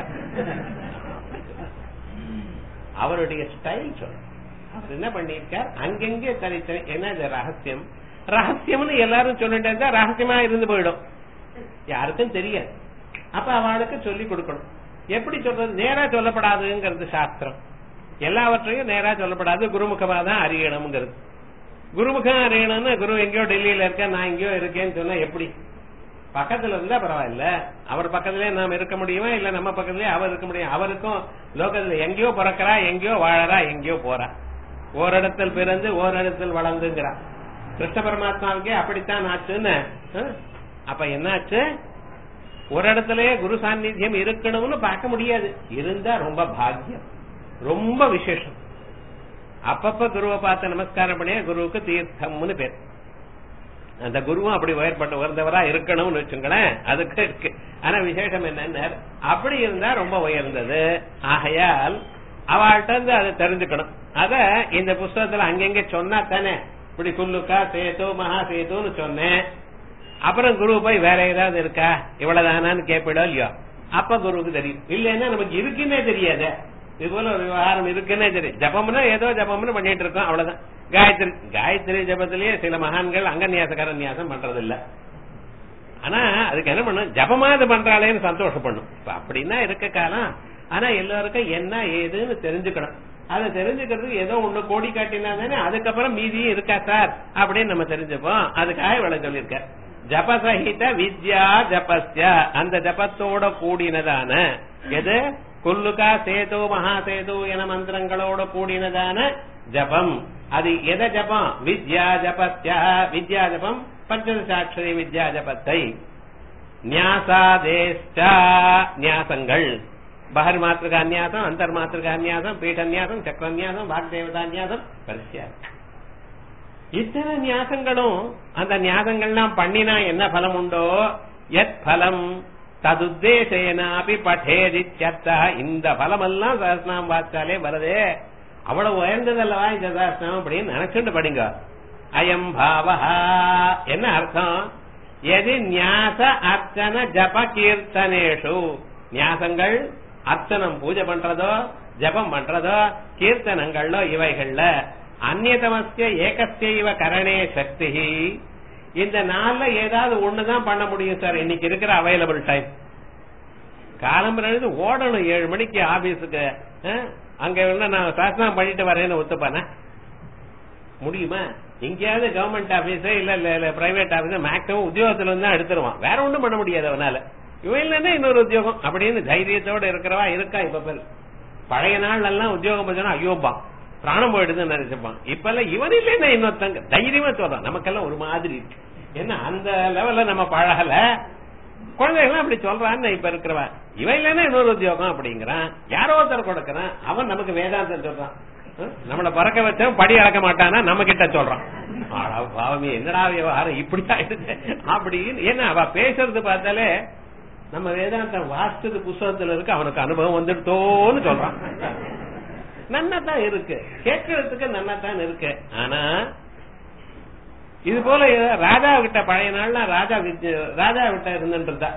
அவருடைய ஸ்டைல் சொல்ற அவர் என்ன பண்ணிருக்கார், அங்கெங்கே தனித்தனி. என்ன இது ரகசியம், ரகசியம்னு எல்லாரும் சொல்லிட்டு இருந்தா ரகசியமா இருந்து போயிடும், யாருக்கும் தெரியாது. அப்ப அவளுக்கு சொல்லிக் கொடுக்கணும். எப்படி சொல்றது, நேரா சொல்லப்படாதுங்கிறது சாஸ்திரம். எல்லாவற்றையும் நேரா சொல்லப்படாது, குருமுகமா தான் அறியணும்ங்கிறது. குருமுகம் அறியணும்னு குரு எங்கேயோ டெல்லியில இருக்க, நான் எங்கேயோ இருக்கேன்னு சொன்னா எப்படி? பக்கத்துல இருந்தா பரவாயில்ல, அவர் பக்கத்திலே நாம் இருக்க முடியுமா, இல்ல நம்ம பக்கத்திலே அவர் இருக்க முடியும். அவருக்கும் லோகத்துல எங்கேயோ பிறக்கிறா, எங்கேயோ வாழறா, எங்கேயோ போறா, ஓரிடத்தில் பிறந்து ஓரிடத்தில் வளர்ந்துங்கிறா. கிருஷ்ண பரமாத்மாவுக்கே அப்படித்தான் ஆச்சுன்னு. அப்ப என்னாச்சு, ஒரு இடத்துலயே குரு சாநித்தியம் இருக்கணும்னு பார்க்க முடியாது. இருந்தா ரொம்ப பாக்கியம், ரொம்ப விசேஷம். அப்பப்ப குருவை பார்த்து நமஸ்காரம் பண்ணிய குருவுக்கு தீர்த்தம்னு பேர். அந்த குருவும் அப்படி உயர்பட்ட உயர்ந்தவரா இருக்கணும்னு வச்சுங்களேன், அதுக்கு இருக்கு. ஆனா விசேஷம் என்னன்னு, அப்படி இருந்தா ரொம்ப உயர்ந்தது. ஆகையால் அவள்கிட்ட இருந்து அதை தெரிஞ்சுக்கணும். அத இந்த புஸ்தகத்துல அங்கங்க சொன்னா தானே, இப்படி குல்லுக்கா சேது மகா சேதுன்னு சொன்னேன். அப்புறம் குரு போய் வேற ஏதாவது இருக்கா இவ்வளவுதானான்னு கேட்பிடும் இல்லையோ, அப்ப குருவுக்கு தெரியும். இல்லைன்னா நமக்கு இருக்குன்னே தெரியாது. இது போல ஒரு விவகாரம் இருக்குன்னே தெரியும். ஜபம்னா ஏதோ ஜபம்னு பண்ணிட்டு இருக்கோம், அவ்வளவுதான். காயத்ரி காயத்ரி ஜபத்திலேயே சில மகான்கள் அங்கன்யாச நியாசம் பண்றது இல்ல. ஆனா அதுக்கு என்ன பண்ணும், ஜபமா இது பண்றாளேன்னு சந்தோஷப்படணும். இப்ப அப்படின்னா இருக்க காலம். ஆனா எல்லாருக்கும் என்ன ஏதுன்னு தெரிஞ்சுக்கணும். அதை தெரிஞ்சுக்கிறதுக்கு ஏதோ ஒண்ணு கோடி காட்டினா தானே அதுக்கப்புறம் மீதியும் இருக்கா சார் அப்படின்னு நம்ம தெரிஞ்சுப்போம். அதுக்காக இவ்வளவு சொல்லியிருக்க. ஜபசகித வித்யா ஜபஸ்ய, அந்த ஜபத்தோட கூடினதான எது, குல்லுகா சேது மகா சேது என மந்திரங்களோட கூடினதான ஜபம். அது எத ஜபம், வித்யா ஜபஸ்ய, வித்யா ஜபம் பஞ்சதசாட்சரி வித்யா ஜபத்தை. நியாசாதேஷ்ட, நியாசங்கள் பஹர் மாத்திருக்கா நியாசம், அந்தர் மாத்திருக்கா நியாசம், பீட நியாசம், சக்கர நியாசம், வாக்தேவதா நியாசம், வரிசையா இத்தனை நியாசங்களும். அந்த நியாசங்கள்லாம் பண்ணினா என்ன பலம் உண்டோ, எத் பலம் ததுத்தேசேனாபி பட்டேதித்யர்த்தா. இந்த பலம் எல்லாம் சஹஸ்ரநாமம் வாச்சாலே வருதே, அவ்வளவு உயர்ந்ததல்லவா இந்த சஹஸ்ரநாமம் அப்படின்னு நினைச்சுட்டு படிங்க. அயம் பாவஹா என்ன அர்த்தம், எது நியாச அர்ச்சன ஜப கீர்த்தனேஷு, நியாசங்கள் அர்ச்சனம் பூஜை பண்றதோ ஜபம் பண்றதோ கீர்த்தனங்களோ இவைகள்ல அந்நியதமஸ்ய ஏகஸ்யைவ கரணே சக்தி, இந்த நாள்ல ஏதாவது ஒண்ணுதான் பண்ண முடியும் சார் இன்னைக்கு இருக்கிற அவைலபிள் டைம். காலம்பு ஓடணும் ஏழு மணிக்கு ஆபீஸுக்கு, அங்க நான் சாசனம் பண்ணிட்டு வரேன்னு ஒத்துப்பானே முடியுமா? எங்கேயாவது கவர்மெண்ட் ஆபீஸ் இல்ல பிரைவேட் ஆபீஸ் மேக்சிமம் உத்தியோகத்துல இருந்து தான் எடுத்துருவான், வேற ஒண்ணும் பண்ண முடியாது அவனால. இவன் இல்லன்னா இன்னொரு உத்தியோகம் அப்படின்னு தைரியத்தோட இருக்கிறவா இருக்கா. இப்ப பேர் பழைய நாள் எல்லாம் உத்தியோகம் பண்ணா ஐயோப்பா பிராணம் போயிடுதுன்னு நினைச்சுப்பான். இப்ப எல்லாம் இவன் இல்லைன்னா இன்னொருத்தங்க தைரியமா சொல்றான். நமக்கெல்லாம் ஒரு மாதிரி இருக்கு, ஏன்னா அந்த லெவல்ல நம்ம பழகல. குழந்தைகள்லாம் அப்படி சொல்றான்னு இப்ப இருக்கிறவா, இவன் இல்லைன்னா இன்னொரு உத்தியோகம் அப்படிங்கிறான். யாரோ ஒருத்தர் கொடுக்கறான், அவன் நமக்கு வேதாந்தம் சொல்றான். நம்மள பறக்க வச்சவன் படி அளக்க மாட்டானா நம்ம கிட்ட சொல்றான். பாவமே என்னடா விவகாரம் இப்படி ஆயிடுச்சு அப்படின்னு. ஏன்னா அவ பேசுறது பார்த்தாலே நம்ம வேதாந்தம் வாசிச்சது புஸ்தகத்துல இருக்கு, அவனுக்கு அனுபவம் வந்துட்டோன்னு சொல்றான். நன்னதான் இருக்கு, கேட்கறதுக்கு நன்னதான் இருக்கு. ஆனா இது போல ராஜா கிட்ட பழைய நாள்னா ராஜா ராஜா கிட்ட இருந்துன்றதா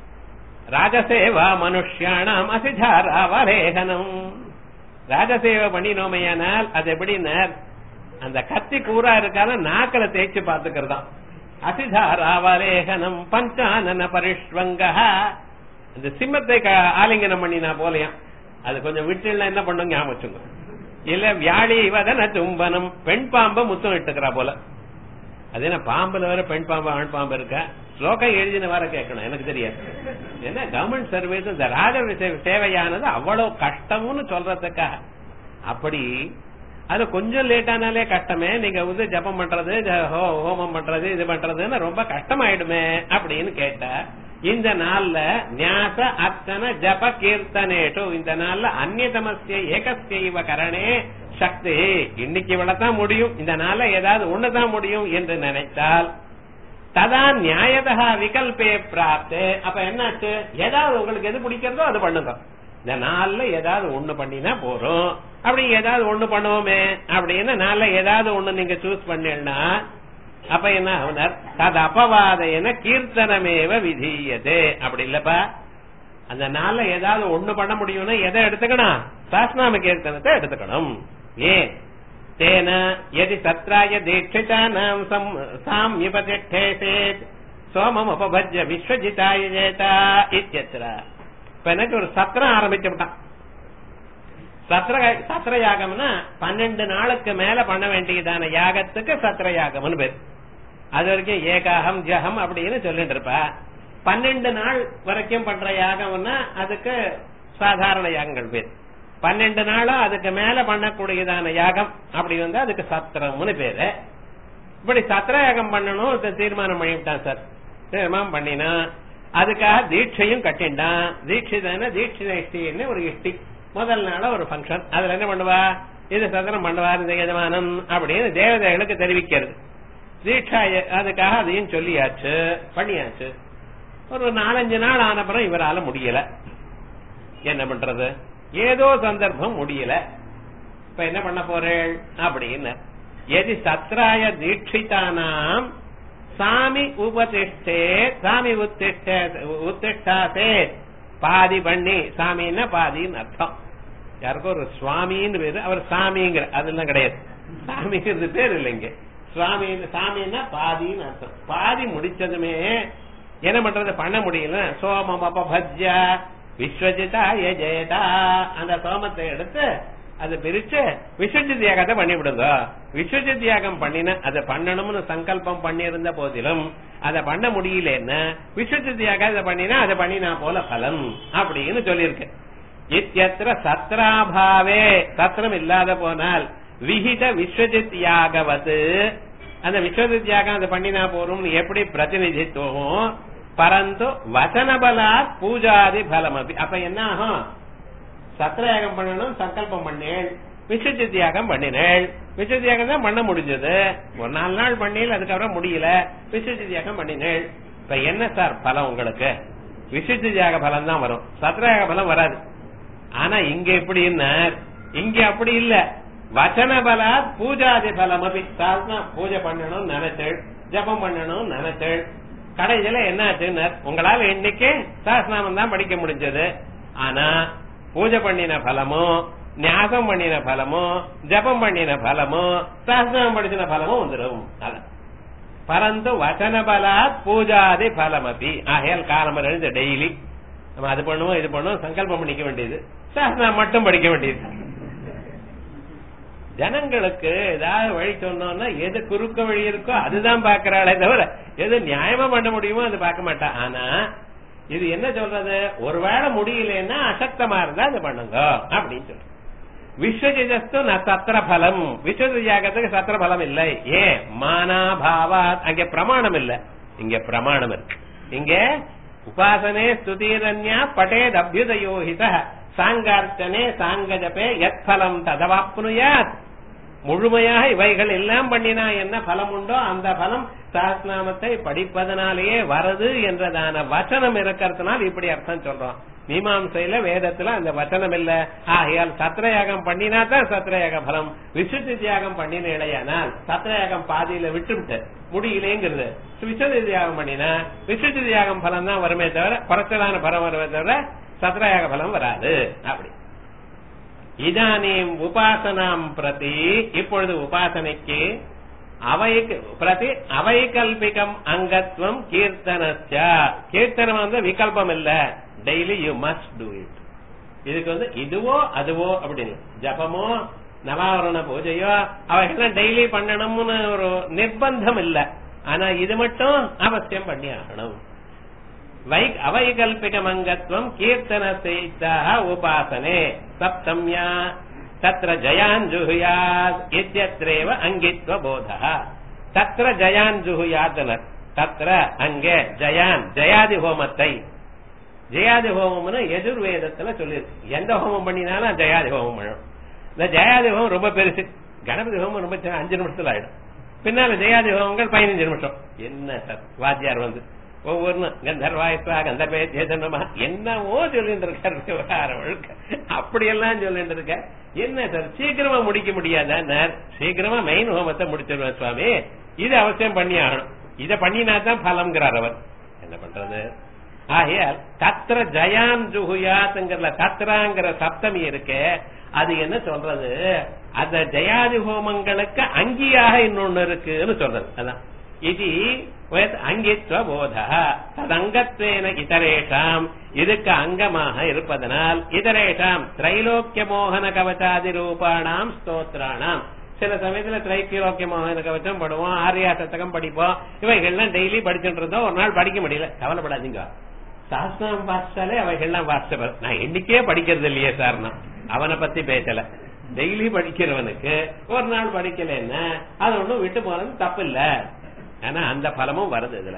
ராஜசேவா மனுஷியானாம் அசிதாராவலேகனம். ராஜசேவை பண்ணினோமையானால் அது எப்படின்னா அந்த கத்தி கூறா இருக்கான நாக்களை தேய்ச்சி பாத்துக்கிறதா. அசிதாராவலேகனம் பஞ்சானன பரிஷ்வங்க. இந்த சிம்மத்தை ஆலிங்கனம் பண்ணினா போலையாம். அது கொஞ்சம் விட்டுல என்ன பண்ணும் ஞாபகம் வச்சுங்க. இல்ல வியாழி வதன சும்பனம், பெண் பாம்பை முத்தம் இட்டுக்கிறா போல. அது என்ன பாம்புல வேற பெண் பாம்பு ஆண் பாம்பு இருக்க ஸ்லோகம் எழுதின வர கேட்கணும், எனக்கு தெரியாது. என்ன கவர்மெண்ட் சர்வீஸ் இந்த ராஜ சேவையானது அவ்வளவு கஷ்டம்னு சொல்றதுக்காக. அப்படி அது கொஞ்சம் லேட் ஆனாலே கஷ்டமே. நீங்க வந்து ஜபம் பண்றது, ஹோமம் பண்றது, இது பண்றதுன்னு ரொம்ப கஷ்டமாயிடுமே அப்படின்னு கேட்ட இந்த நாள்ல ஞாச அர்ச்சன ஜப கீர்த்தனேஷு, இந்த நாள்ல அந்நியதமஸ்ய ஏகஸ்யைவ கரணே சக்தி, இன்னைக்கு இவ்வளவுதான் முடியும், இந்த நாள்ல ஏதாவது ஒண்ணுதான் முடியும் என்று நினைத்தால் ததா நியாயதா விகல்பே பிராப்தே. அப்ப என்னாச்சு, ஏதாவது உங்களுக்கு எது பிடிக்கிறதோ அது பண்ணுங்க. இந்த நாள்ல ஏதாவது ஒண்ணு பண்ணினா போறோம். அப்படி ஏதாவது ஒண்ணு பண்ணுவோமே அப்படின்னு நாள்ல ஏதாவது ஒண்ணு நீங்க சூஸ் பண்ணீங்கன்னா அப்ப என்ன ஆகுனார், தது அபவாதையன கீர்த்தனமேவ விதீயதே. அப்படி இல்லப்பா, அந்த நாள்ல ஏதாவது ஒண்ணு பண்ண முடியும்னா எதை எடுத்துக்கணும், சாஸ்நாம கீர்த்தனத்தை எடுத்துக்கணும். ஏன் தேன யதி சத்ராய தீட்சிதானாம் சாம்யுபதிஷ்டே சோமம் உபபஜ்ய விஸ்வஜிதாய ஜேதா இத்யத்ர. இப்ப எனக்கு ஒரு சத்திரம் ஆரம்பிச்சு விட்டான். சத்திர சத்திர யாகம்னா பன்னெண்டு நாளுக்கு மேல பண்ண வேண்டியதான யாகத்துக்கு சத்திர யாகம்னு பேர். அது வரைக்கும் ஏகாகம் ஜகம் அப்படின்னு சொல்லிட்டு இருப்ப. பன்னெண்டு நாள் வரைக்கும் பண்ற யாகம்னா அதுக்கு சாதாரண யாகங்கள் பேர். பன்னெண்டு நாளா அதுக்கு மேல பண்ணக்கூடியதான யாகம் அப்படி வந்து அதுக்கு சத்திரம்னு பேரு. இப்படி சத்திர யாகம் பண்ணணும் தீர்மானம் பண்ணிவிட்டான் சார். தீர்மானம் பண்ணினா அதுக்காக தீட்சையும் கட்டிண்டான். தீட்சிதான தீட்சித ஒரு இஷ்டி முதல் நாள ஒரு பங்கன். அதுல என்ன பண்ணுவா, இது சத்திரம் பண்ணுவார் இந்த எஜமானம் அப்படின்னு தேவதைகளுக்கு தெரிவிக்கிறது. தீட்சா அதுக்காக அதையும் சொல்லியாச்சு, பண்ணியாச்சு. ஒரு நாலஞ்சு நாள் ஆனப்புறம் இவரால முடியல. என்ன பண்றது, ஏதோ சந்தர்ப்பம் முடியல. இப்ப என்ன பண்ண போறேன் அப்படின்னு, எதி சத்ராய தீட்சிதானாம் சாமி உபதிஷ்டே சாமி உத்திஷ்டே உத்திஷ்டாசே பாதி பண்ணி, சாமின்னா பாதின்னு அர்த்தம். யாருக்கும் ஒரு சுவாமின்னு பேரு, அவர் சாமிங்கிற அதெல்லாம் கிடையாது. சாமிங்கிறது பேர் இல்லைங்க. சுவாமி சாமின்னா பாதின்னு அர்த்தம். பாதி முடிச்சதுமே என்ன பண்றது, பண்ண முடியல. சோமம் அபபஜ்ய விஸ்வஜிதா ஜெயதா, அந்த சோமத்தை எடுத்து அதை பிரிச்சு விஸ்வஜித் யாகத்தை பண்ணி விடுங்க. விஸ்வஜித் யாகம் பண்ணின அதை பண்ணணும்னு சங்கல்பம் பண்ணியிருந்த போதிலும் அதை பண்ண முடியலன்னா விஸ்வஜித் யாகம் அதை பண்ணினா அதை பண்ணினா போல பலம் அப்படின்னு சொல்லியிருக்கு. இத்தியத்திர சத்ராபாவே, சத்திரம் இல்லாத போனால் விஹித விஸ்வஜித் யாகவது, அந்த விஸ்வஜித் யாகம் அதை பண்ணினா போறோம் எப்படி பிரதிநிதித்துவம். பரந்து வசனபலாத் பூஜாதி பலம் அப்படி. அப்ப என்ன ஆகும், சத்திரயாகம் பண்ணணும் சங்கல்பம் பண்ணேன், விஸ்வஜித் யாகம் பண்ணினேன். விஸ்வஜித் யாகம் தான் பண்ண முடிஞ்சது. ஒரு நாலு நாள் பண்ணேன், அதுக்கப்புறம் முடியல, விஸ்வஜித் யாகம் பண்ணினேன். இப்ப என்ன சார் பலம் உங்களுக்கு, விஸ்வஜித் யாக பலம் தான் வரும், சத்திரயாக பலம் வராது. ஆனா இங்க எப்படின்னா, இங்க அப்படி இல்ல. வச்சன பலாத் பூஜாதி பலம் அப்படி. சாஸ்திர பூஜை பண்ணணும் நினைச்சேள், ஜபம் பண்ணணும் நினைச்சேள். கடைசியில என்ன ஆச்சுன்னு, உங்களால இன்னைக்கு சாஸ்திரநாமம் தான் படிக்க முடிஞ்சது. ஆனா பூஜை பண்ணின பலமோ, ஞாசம் பண்ணின பலமோ, ஜபம் பண்ணின பலமோ, சாஸ்திரம் படிச்சின பலமோ வந்துடும். பரந்து வசன பலாத் பூஜாதி பலம் அப்படி. ஆகையால் காலம் எழுந்து டெய்லி நம்ம அது பண்ணுவோம் இது பண்ணுவோம் சங்கல்பம் பண்ணிக்க வேண்டியது, சாஸ்திரம் மட்டும் படிக்க வேண்டியது. ஜனங்களுக்கு ஏதாவது வழி சொன்னோம்னா எது குறுக்க வழி இருக்கோ அதுதான் பாக்குறாளே தவிர எது நியாயமா பண்ண முடியுமோ அது பார்க்க மாட்டா. ஆனா இது என்ன சொல்றது, ஒருவேளை முடியலன்னா அசக்தமா இருந்தா அது பண்ணுங்க அப்படின்னு சொல்ற. விஸ்வஜிதஸ்து ந சத்திர பலம், விஸ்வஜித் யாகத்துக்கு சத்திர பலம் இல்லை. ஏன், மானாபாவா, அங்க பிரமாணம் இல்ல, இங்க பிரமாணம் இருக்கு. இங்க உபாசனே ஸ்துதிரன்யா பட்டேத் அபியுதயோஹித சாங்கார்ச்சனே சாங்கஜபே யத் பலம் ததவாப்னுயாத். முழுமையாக இவைகள் எல்லாம் பண்ணினா என்ன பலம் உண்டோ அந்த பலம் சாஸ்திரநாமத்தை படிப்பதனாலேயே வருது என்றதான வசனம் இருக்கிறதுனால் இப்படி அர்த்தம் சொல்றோம். மீமாம்சையில வேதத்துல அந்த வச்சனம் இல்ல. ஆகையால் சத்திரயாகம் பண்ணினா தான் சத்திரயாக பலம். விசுத்தி தியாகம் பண்ணின இடையானால் சத்திரயாகம் பாதியில விட்டுவிட்டு முடியலேங்கிறது. விசுத்தி தியாகம் பண்ணினா விசுத்தி தியாகம் பலம் தான் வருமே தவிர குறைச்சலான பலம் வருமே தவிர சத்திரயாக பலம் வராது. அப்படி இதானீம் உபாசனாம் பிரதி, இப்பொழுது உபாசனைக்கு அவைக்கு பிரதி அவைகல்பிகம் அங்கத்துவம் கீர்த்தனச்ச. கீர்த்தனம் வந்து விகல்பம் இல்ல, daily you must do it. இதுக்கு வந்து இதுவோ அதுவோ அப்படின்னு ஜபமோ நவாவரண பூஜையோ அவைகள்லாம் டெய்லி பண்ணணும்னு ஒரு நிர்பந்தம் இல்ல. ஆனா இது மட்டும் அவசியம் பண்ணி ஆகணும். அவைகல்பிகம் அங்கத்துவம் கீர்த்தனசைத்தாக உபாசனே சப்தம்யா தத்ர ஜயான் ஜுஹுயாத் இத்யத்ரேவ அங்கித்வ போதः. தத்ர ஜயான் ஜுஹுயாத்னர் தத்ர அங்கே ஜயான் ஜயாதி ஹோமத்தை, ஜெயாதி ஹோமம்னு எதிர்வேதத்துல சொல்லிருக்கு. எந்த ஹோமம் பண்ணினாலும் ஜெயாதி ஹோமம் பண்ணணும். இந்த ஜெயாதி ஹோமம் ரொம்ப பெருசு. கணபதி ஹோமம் ரொம்ப அஞ்சு நிமிஷத்துல ஆயிடும். பின்னால ஜெயாதி ஹோமங்கள் பதினஞ்சு நிமிஷம். என்ன சார் வாத்தியார் வந்து ஒவ்வொரு கந்தர்வாயத்வா கந்தர்வே சேதனமா என்னவோ சொல்லிட்டு இருக்காரு விவகாரம் ஒழுக்க. அப்படியெல்லாம் சொல்லிட்டு இருக்க. என்ன சார் சீக்கிரமா முடிக்க முடியாத? சீக்கிரமா மெயின் ஹோமத்தை முடிச்சிருவேன் சுவாமி, இது அவசியம் பண்ணி ஆகணும். இத பண்ணினா தான் பலம்ங்கிறார் அவர். என்ன பண்றது? ஆகையால் தத்ர ஜயான் ஜுஹுயாத்ங்கிற தத்ராங்கிற சப்தமி இருக்கு. அது என்ன சொல்றது? அந்த ஜயாதி ஹோமங்களுக்கு அங்கியாக இன்னொன்னு இருக்குன்னு சொல்றது. அதான் இது அங்கித்வ போத. ததங்கத்வேன இதரேஷாம், இதுக்கு அங்கமாக இருப்பதனால் இதரேஷாம் திரைலோக்கிய மோகன கவச்சாதி ரூபானாம் ஸ்தோத்ரானாம். சில சமயத்துல திரைலோக்கிய மோகன கவச்சம் படுவோம், ஆரியா சத்தகம் படிப்போம். இவைகள்லாம் டெய்லி படிச்சுட்டு இருந்தோம். ஒரு நாள் படிக்க முடியல, கவலைப்படாதீங்க. சாஸ்திரம் வாசிச்சாலே அவைகள்லாம் வாசிச்சவர். நான் என்னைக்கே படிக்கிறது இல்லையே சார், நான் அவனை பத்தி பேசல. டெய்லி படிக்கிறவனுக்கு ஒரு நாள் படிக்கலன்னா அது ஒண்ணும் விட்டு போனது தப்பு இல்ல. ஆனா அந்த பலமும் வருது இதுல.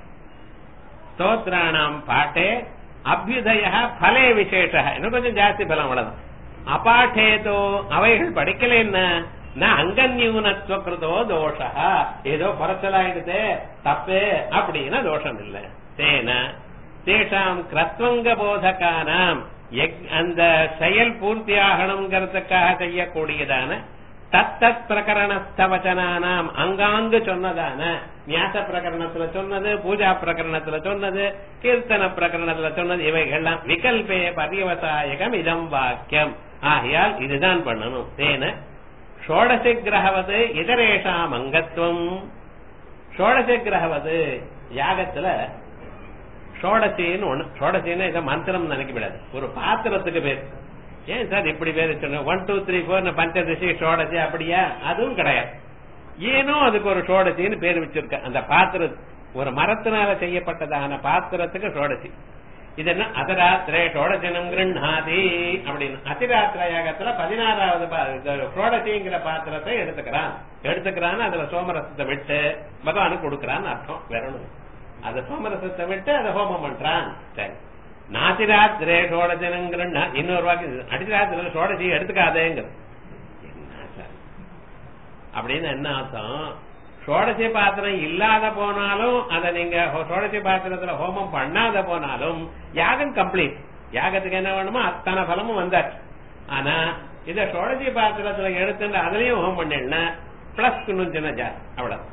ஸ்தோத்ராணாம் பாட்டே அபியுதய பலே விசேஷ, இன்னும் கொஞ்சம் ஜாஸ்தி பலம் வளரும். அபாட்டேதோ அவைகள் படிக்கலன்னா அங்கன்யூனத்துவ கிருதோ தோஷ, ஏதோ குறைச்சலாயிடுது தப்பு அப்படின்னா தோஷம் இல்ல. தேன தேஷாம் கிரத்வங்க போதகானாம், அந்த செயல் பூர்த்தி ஆகணுங்கிறதுக்காக செய்யக்கூடியதான தத்தத் பிரகரணஸ்தவச்சனானாம், அங்காங்கு சொன்னதான நியாச பிரகரணத்துல சொன்னது, பூஜா பிரகரணத்துல சொன்னது, கீர்த்தன பிரகரணத்துல சொன்னது, இவைகள்லாம் விகல்பே பரியவசாயகம் இதம் வாக்கியம். ஆகையால் இதுதான் பண்ணணும். தேன ஷோடசி கிரகவது இதரேஷாம் அங்கத்துவம். ஷோடசி கிரகவது யாகத்துல ஷோடசின்னு ஒண்ணு. ஷோடசின்னு இதை மந்திரம் நினைக்கப்படாது, ஒரு பாத்திரத்துக்கு பேர். ஏன் சார் இப்படி பேர் சொன்ன ஒன் டூ த்ரீ போர் பஞ்சதசி ஷோடசி அப்படியா? அதுவும் கிடையாது. ஏனோ அதுக்கு ஒரு ஷோடசின்னு பேர் வச்சிருக்க. அந்த பாத்திர ஒரு மரத்தினால செய்யப்பட்டதான பாத்திரத்துக்கு ஷோடசி. இது என்ன அதராத்திரே ஷோடசனம் கிருண்ணாதி அப்படின்னு. அதிராத்திர யாகத்துல பதினாறாவது ஷோடசிங்கிற பாத்திரத்தை எடுத்துக்கிறான். எடுத்துக்கிறான்னு அதுல சோமரசத்தை விட்டு பகவானுக்கு கொடுக்கறான்னு அர்த்தம். வேற ஒண்ணு, அந்த சோமரசத்தை விட்டு அதை ஹோமம் பண்றான். சரி, நாதிராத்திரே ஷோடசனங்கிற இன்னொரு வாக்கு அடிராத்திர ஷோடசி எடுத்துக்காதேங்க. என்ன சார் அப்படின்னு என்ன அர்த்தம்? ஷோடசி பாத்திரம் இல்லாத போனாலும் அதை நீங்க ஷோடசி பாத்திரத்துல ஹோமம் பண்ணாத போனாலும் யாகம் கம்ப்ளீட். யாகத்துக்கு என்ன வேணுமோ அத்தனை பலமும் வந்தாச்சு. ஆனா இத ஷோடசி பாத்திரத்துல எடுத்துட்டு அதுலயும் ஹோமம் பண்ணா பிளஸ் இன்னும் சின்ன ஜாஸ் அவ்வளவு.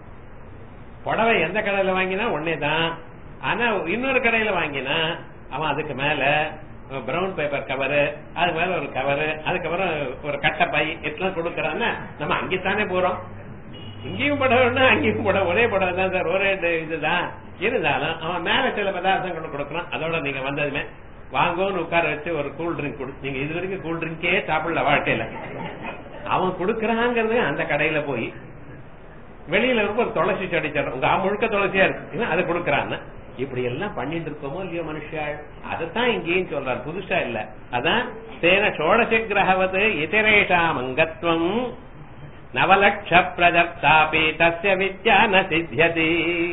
புடவை எந்த கடையில வாங்கினா ஒன்னேதான். ஆனா இன்னொரு கடையில வாங்கினா அவன் அதுக்கு மேல பிரவுன் பேப்பர் கவரு, அதுக்கு மேல ஒரு கவரு, அதுக்கப்புறம் ஒரு கட்டை பை எல்லாம் கொடுக்கறான்னா நம்ம அங்கேத்தானே போறோம். இங்கேயும் படம்னா அங்கேயும் படம் ஒரே படம் தான் சார், ஒரே இதுதான். இருந்தாலும் அவன் மேல சில பதார்த்தங்கள் கொடுக்கணும். அதோட நீங்க வந்ததுமே வாங்கன்னு உட்கார வச்சு ஒரு கூல் ட்ரிங்க் கொடு. நீங்க இது வரைக்கும் கூல் ட்ரிங்கே சாப்பிடல வாழ்க்கையில. அவன் கொடுக்கறாங்கிறது அந்த கடையில போய் வெளியில இருக்க ஒரு துளசி செடி சொல்ற உங்க முழுக்க துளசியா இருக்கு அதை கொடுக்கறான்னு இப்படி எல்லாம் பண்ணிட்டு இருக்கோமோ இல்லையோ மனுஷாள். அதைத்தான் இங்கேயும் சொல்றாரு, புதுசா இல்ல. அதான் தேன ஷோடசி கிரகவது இதரேஷாம் அங்கத்துவம் நவலட்ச பிரஜப்தாபி தஸ்ய வித்யா ந சித்தியதி.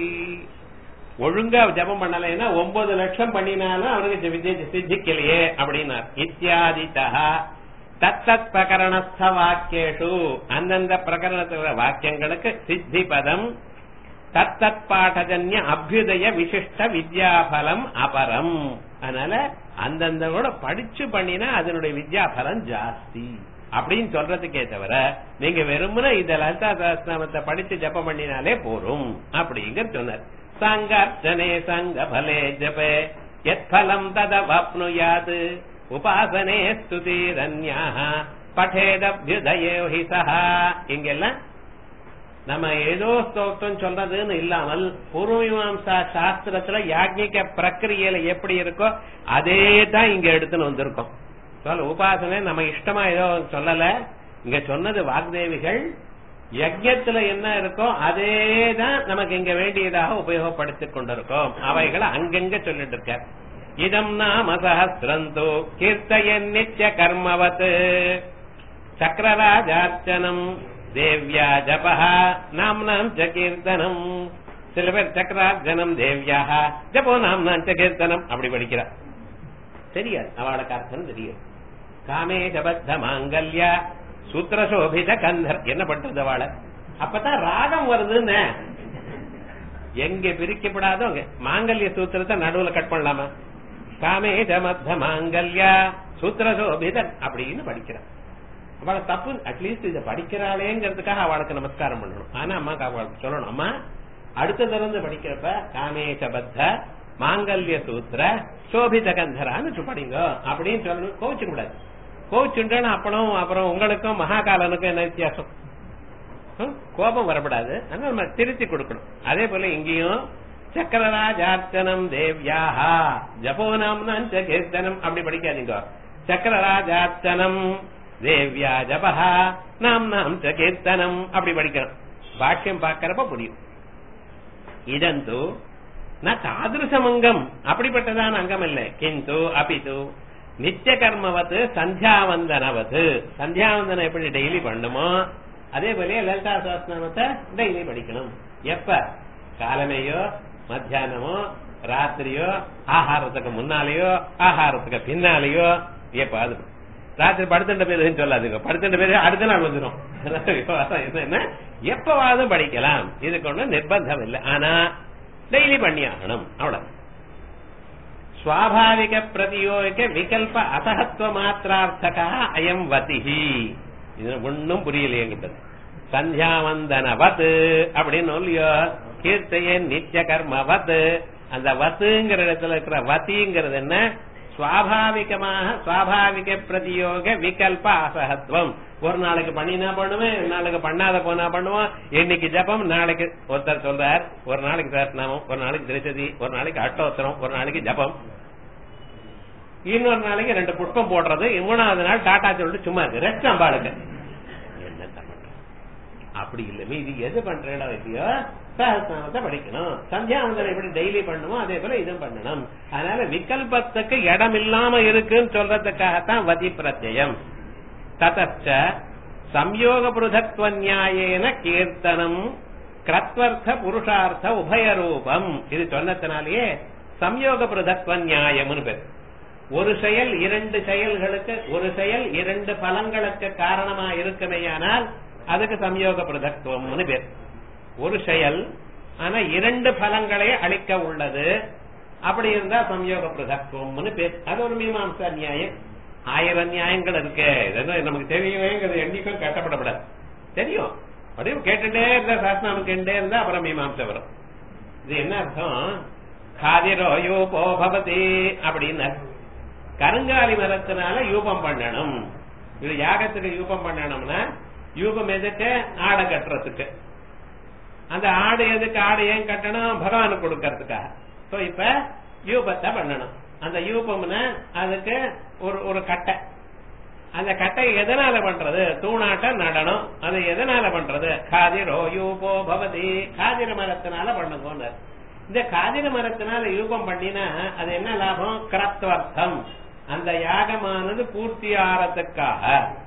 ஒழுங்கா ஜபம் பண்ணலைன்னா ஒன்பது லட்சம் பண்ணினாலும் அவனுக்கு வித்யை சித்திக்கலையே அப்படின்னார். இத்தியாதிதா தத்தத் பிரகரணஸ்த வாக்கியேஷு, அந்தந்த பிரகரணத்துல வாக்கியங்களுக்கு சித்தி பதம் தத்தத் பாடஜன்ய அபியுதய விசிஷ்ட வித்யாபலம் அபரம். அதனால அந்தந்த கூட படிச்சு பண்ணினா அதனுடைய வித்யா பலம் ஜாஸ்தி அப்படின்னு சொல்றதுக்கே தவிர நீங்க வெறுமனே இத லலிதா சஹஸ்ரநாமத்தை படிச்சு ஜபம் பண்ணினாலே போரும் அப்படிங்கிற சொன்னார். சங்கர்ச்சனே சங்க பலே ஜபே யத் பலம் ததவாப்னுயாத் உபாசனே ஸ்துதிரன்யாஹ படேதப்யுதயே ஹி சஹா. இங்கெல்லாம் நம்ம ஏதோ ஸ்தோத்திரம் சொல்றதுன்னு இல்லாமல் பூர்வமீமாம்சா சாஸ்திரத்துல யாக்ஞிக பிரக்கிரியையில எப்படி இருக்கோ அதே தான் இங்க எடுத்துன்னு வந்திருக்கோம். சொல்ல உபாசனை நம்ம இஷ்டமா ஏதோ சொல்லல, இங்க சொன்னது வாக்தேவிகள் யஜ்யத்துல என்ன இருக்கோ அதே தான் நமக்கு இங்க வேண்டியதாக உபயோகப்படுத்திக் கொண்டிருக்கோம். அவைகளை அங்கங்க சொல்லிட்டு இருக்க. இதம் நாம சஹஸ்ரந்தோ கீர்த்தயன் நித்ய கர்மவத் சக்கரராஜார்ச்சனம் தேவ்யா ஜபஹா நாம்னாம் ச கீர்த்தனம். சில பேர் சக்கரார்ச்சனம் தேவ்யா ஜபோ நாம்னாம் ச கீர்த்தனம் அப்படி படிக்கிறார். தெரியாது அவளுக்கு அர்த்தம் தெரியாது. காமேஜபத்த மாங்கல்யா சூத்திரசோபித கந்தர் என்ன பண்றது அவளை? அப்பதான் ராகம் வருதுன்னு எங்க பிரிக்கப்படாதோ அங்க மாங்கல்ய சூத்திரத்தை நடுவுல கட் பண்ணலாமா? காமேஜமத்த மாங்கல்யா சூத்திரசோபிதன் அப்படின்னு படிக்கிறான். அவளை தப்பு அட்லீஸ்ட் இதை படிக்கிறாளேங்கிறதுக்காக அவளுக்கு நமஸ்காரம் பண்ணணும். ஆனா அம்மாக்கு அவளுக்கு சொல்லணும், அம்மா அடுத்த திறந்து படிக்கிறப்ப காமேஜபத்த மாங்கல்ய சூத்திர சோபித கந்தரான்னு படிங்க அப்படின்னு சொல்லணும். கோவிச்சுக்க கூடாது. கோவிச்சுட்டா அப்பனும் அப்புறம் உங்களுக்கும் மகாகாலனுக்கும் என்ன வித்தியாசம்? கோபம் வரப்படாது. ஆனா நம்ம திருத்தி கொடுக்கணும். அதே போல இங்கேயும் சக்கரராஜார்ச்சனம் தேவ்யாஹா ஜபோ நாம்னாம் ச கீர்த்தனம் அப்படி படிக்காதீங்க. சக்கரராஜார்ச்சனம் தேவ்யா ஜபஹா நாம்னாம் ச கீர்த்தனம் அப்படி படிக்கணும். பாஷ்யம் பார்க்கிறப்ப புரியும். இதந்து நான் தாதிருஷமங்கம் அப்படிப்பட்டதான அங்கம் இல்லை. கிந்து அபிது நித்திய கர்மவத்து சந்தியாவந்தனவது. சந்தியாவந்தனம் எப்படி டெய்லி பண்ணுமோ அதே போல லலிதா சஹஸ்ரநாமத்தை டெய்லி படிக்கணும். எப்ப? காலமேயோ மத்தியானமோ ராத்திரியோ ஆகாரத்துக்கு முன்னாலேயோ ஆகாரத்துக்கு பின்னாலேயோ எப்பாது. ராத்திரி படுத்துட்ட பேரு சொல்லாதுங்க. படுத்துட்ட பேரு அடுத்த நாள் வந்துடும். என்ன எப்பவாவது படிக்கலாம். இதுக்கு ஒன்றும் நிர்பந்தம் இல்லை. ஆனா டெய்லி பண்ணி ஆகணும். அவ்வளவு. ஸ்வாபாவிக பிரதியோக விகல்ப அசகத்துவ மாத்திரார்த்தகா அயம் வதிஹி. இது ஒன்னும் புரியலையேங்கிட்டது. சந்தியாவந்தனவத் அப்படின்னு இல்லையோ கீர்த்தையே நித்திய கர்மவத். அந்த வத்துங்கிற இடத்துல இருக்கிற வதிங்கிறது என்ன? சுவாபாவிகமாக சுவாபாவிக பிரதியோக விகல்ப அசகத்துவம். ஒரு நாளைக்கு பண்ணினா பண்ணுவேன், ஒரு நாளைக்கு பண்ணாத போனா பண்ணுவோம். இன்னைக்கு ஜபம், நாளைக்கு ஒருத்தர் சொல்றார் ஒரு நாளைக்கு சஹஸ்ரநாமம், ஒரு நாளைக்கு திருச்சதி, ஒரு நாளைக்கு அட்டோத்தரம், ஒரு நாளைக்கு ஜபம், இன்னொரு நாளைக்கு ரெண்டு புஷ்பம் போடுறது, மூணாவது நாள் டாட்டா சொல்லிட்டு சும்மா இருக்கு ரெஸ்ட் அம்பாளுக்கு. என்ன அப்படி இல்லை. மீதி எது பண்றேடா இல்லையோ சஹஸ்ரநாமத்தை படிக்கணும். சந்தியாவந்தனம் எப்படி டெய்லி பண்ணுவோம் அதே போல இதுவும் பண்ணணும். அதனால விகல்பத்துக்கு இடம் இல்லாம இருக்குன்னு சொல்றதுக்காகத்தான் வதி பிரத்யம். ததச்ச சம்யோக புருதத்வ நியாயேன கீர்த்தனம் கிரத்வர்த்த புருஷார்த்த உபயரூபம். இது சொன்னதுனாலேயே சம்யோக புருதத்வ நியாயம்னு பேர். ஒரு செயல் இரண்டு செயல்களுக்கு, ஒரு செயல் இரண்டு பலங்களுக்கு காரணமா இருக்குமேயானால் அதுக்கு சம்யோக புருதத்துவம்னு பேர். ஒரு செயல் ஆனா இரண்டு பலங்களை அளிக்க உள்ளது, அப்படி இருந்தா சம்யோக புருதத்துவம்னு பேர். அது ஒரு மீமாம்சா நியாயம். ஆயிரம் நியாயங்கள் இருக்கு. இதெல்லாம் நமக்கு தெரியவேங்கிறது என்னைக்கும் கட்டப்படப்படாது. தெரியும் அப்படியே கேட்டுட்டே இருந்தா சாஸ்திரம் கேட்டுட்டே இருந்தா அப்புறம் மீமாம்சை வரும். இது என்ன அர்த்தம்? காதிரோ யூபோ பவதி அப்படின்னு கருங்காலி மரத்தினால யூபம் பண்ணணும். இது யாகத்துக்கு யூபம் பண்ணணும்னா யூபம் எதுக்கு? ஆடை கட்டுறதுக்கு. அந்த ஆடு எதுக்கு? ஆடு ஏன் கட்டணும்? பகவானுக்கு கொடுக்கறதுக்காக. இப்ப யூபத்தை பண்ணணும். அந்த யூபம்னா அதுக்கு ஒரு ஒரு கட்டை. அந்த கட்டை எதனால பண்றது? தூணாட்டம் நடணும். அது எதனால பண்றது? காதிரோ யூபோ பவதி, காதிர மரத்தினால பண்ணுங்க. இந்த காதிர மரத்தினால யூபம் பண்ணினா அது என்ன லாபம்? கிரத்வர்த்தம். அந்த யாகமானது பூர்த்தி ஆறதுக்காக.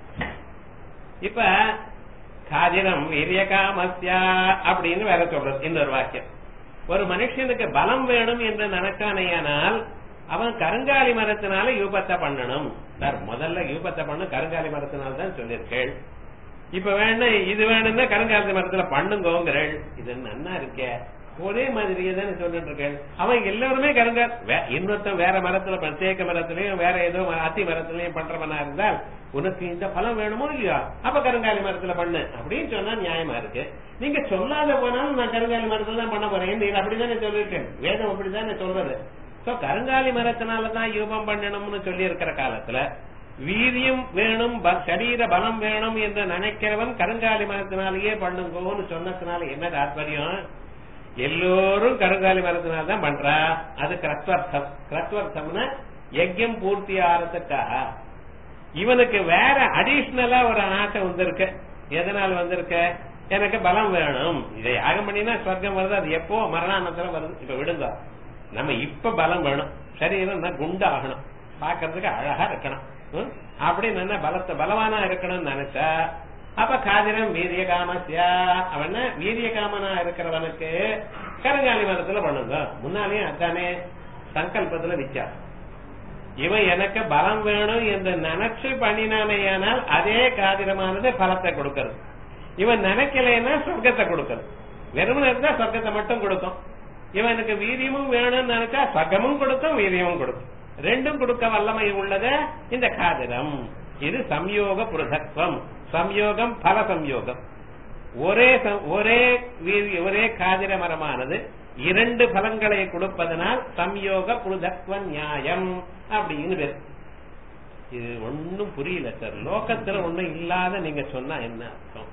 இப்ப காதிரம் வீரியகாமஸ்யா அப்படின்னு வேற சொல்றது இன்னொரு வாக்கியம். ஒரு மனுஷனுக்கு பலம் வேணும் என்று நினைச்சானேயானால் அவன் கருங்காலி மரத்தினால யூபத்தை பண்ணணும். சார் முதல்ல யூபத்தை பண்ண கருங்காலி மரத்தினால தான் சொல்லிருக்கேள். இப்ப வேணும் இது வேணும்னா கருங்காலி மரத்துல பண்ணுங்கோங்கிறள். இது நன்னா இருக்க. ஒரே மாதிரியே தானே சொல்லிட்டு இருக்கேன். அவன் எல்லாருமே கருங்கால் இன்னொருத்தன் வேற மரத்துல பிரத்யேக மரத்திலயும் வேற ஏதோ அத்தி மரத்திலயும் பண்றவனா இருந்தால் உனக்கு இந்த பலம் வேணுமோ இல்லையா, அப்ப கருங்காலி மரத்துல பண்ணு அப்படின்னு சொன்னா நியாயமா இருக்கு. நீங்க சொல்லாத போனாலும் நான் கருங்காலி மரத்துல தான் பண்ண போறேன், நீங்க அப்படித்தானே சொல்லிருக்கேன். வேதம் அப்படித்தானே சொல்றது. சோ கருங்காலி மரத்தினாலதான் யூபம் பண்ணணும்னு சொல்லி இருக்கிற காலத்துல வீரியம் வேணும், சரீர பலம் வேணும் என்று நினைக்கிறவன் கருங்காலி மரத்தினாலேயே பண்ணுங்கன்னு சொன்னதுனால என்ன தாற்பயம்? எல்லோரும் கருங்காலி மரத்தினால்தான் பண்றா. அது கிரத்வர்த்தம். கிரத்வர்த்தம்னா யஜ்யம் பூர்த்தி ஆறதுக்காக. இவனுக்கு வேற அடிஷனலா ஒரு ஆசை வந்திருக்கு. எதனால வந்திருக்க? எனக்கு பலம் வேணும். இதை யாகம் பண்ணினா ஸ்வர்க்கம் வருது. அது எப்போ மரணானந்தரம் வருது. இப்ப விடுங்க, நம்ம இப்ப பலம் வேணும். சரீரம் குண்டு ஆகணும், பாக்கிறதுக்கு அழகா இருக்கணும், அப்படி நல்ல பலத்தை பலவானா இருக்கணும்னு நினைச்சா அப்ப காதிரம் வீரிய காமசியா அவன வீரிய காமனா இருக்கிறவனுக்கு கருங்காலி மரத்துல பண்ணுங்க. முன்னாலேயும் அதானே சங்கல்பத்துல வித்தியாசம். இவன் எனக்கு பலம் வேணும் என்று நினைச்சு பண்ணினானேயானால் அதே காதிரமானது பலத்தை கொடுக்கிறது. இவன் நினைக்கலைன்னா சொர்க்கத்தை கொடுக்கிறது. வெறுமனை இருந்தா சொர்க்கத்தை மட்டும் கொடுக்கும். இவனுக்கு வீரியமும் வேணும்னு நினைச்சா சொர்க்கமும் கொடுக்கும், வீரியமும் கொடுக்கும். ரெண்டும் கொடுக்க வல்லமை உள்ளது இந்த காதிரம். இது சம்யோக புருஷத்துவம். சம்யோகம் பல சம்யோகம். ஒரே ஒரே ஒரே காதிர மரமானது இரண்டு பலன்களை கொடுப்பதனால் சம்யோக புருஷத்துவ நியாயம் அப்படின்னு பேர். இது ஒன்னும் புரியல சார். லோகத்துல ஒண்ணும் இல்லாத நீங்க சொன்னா என்ன அர்த்தம்?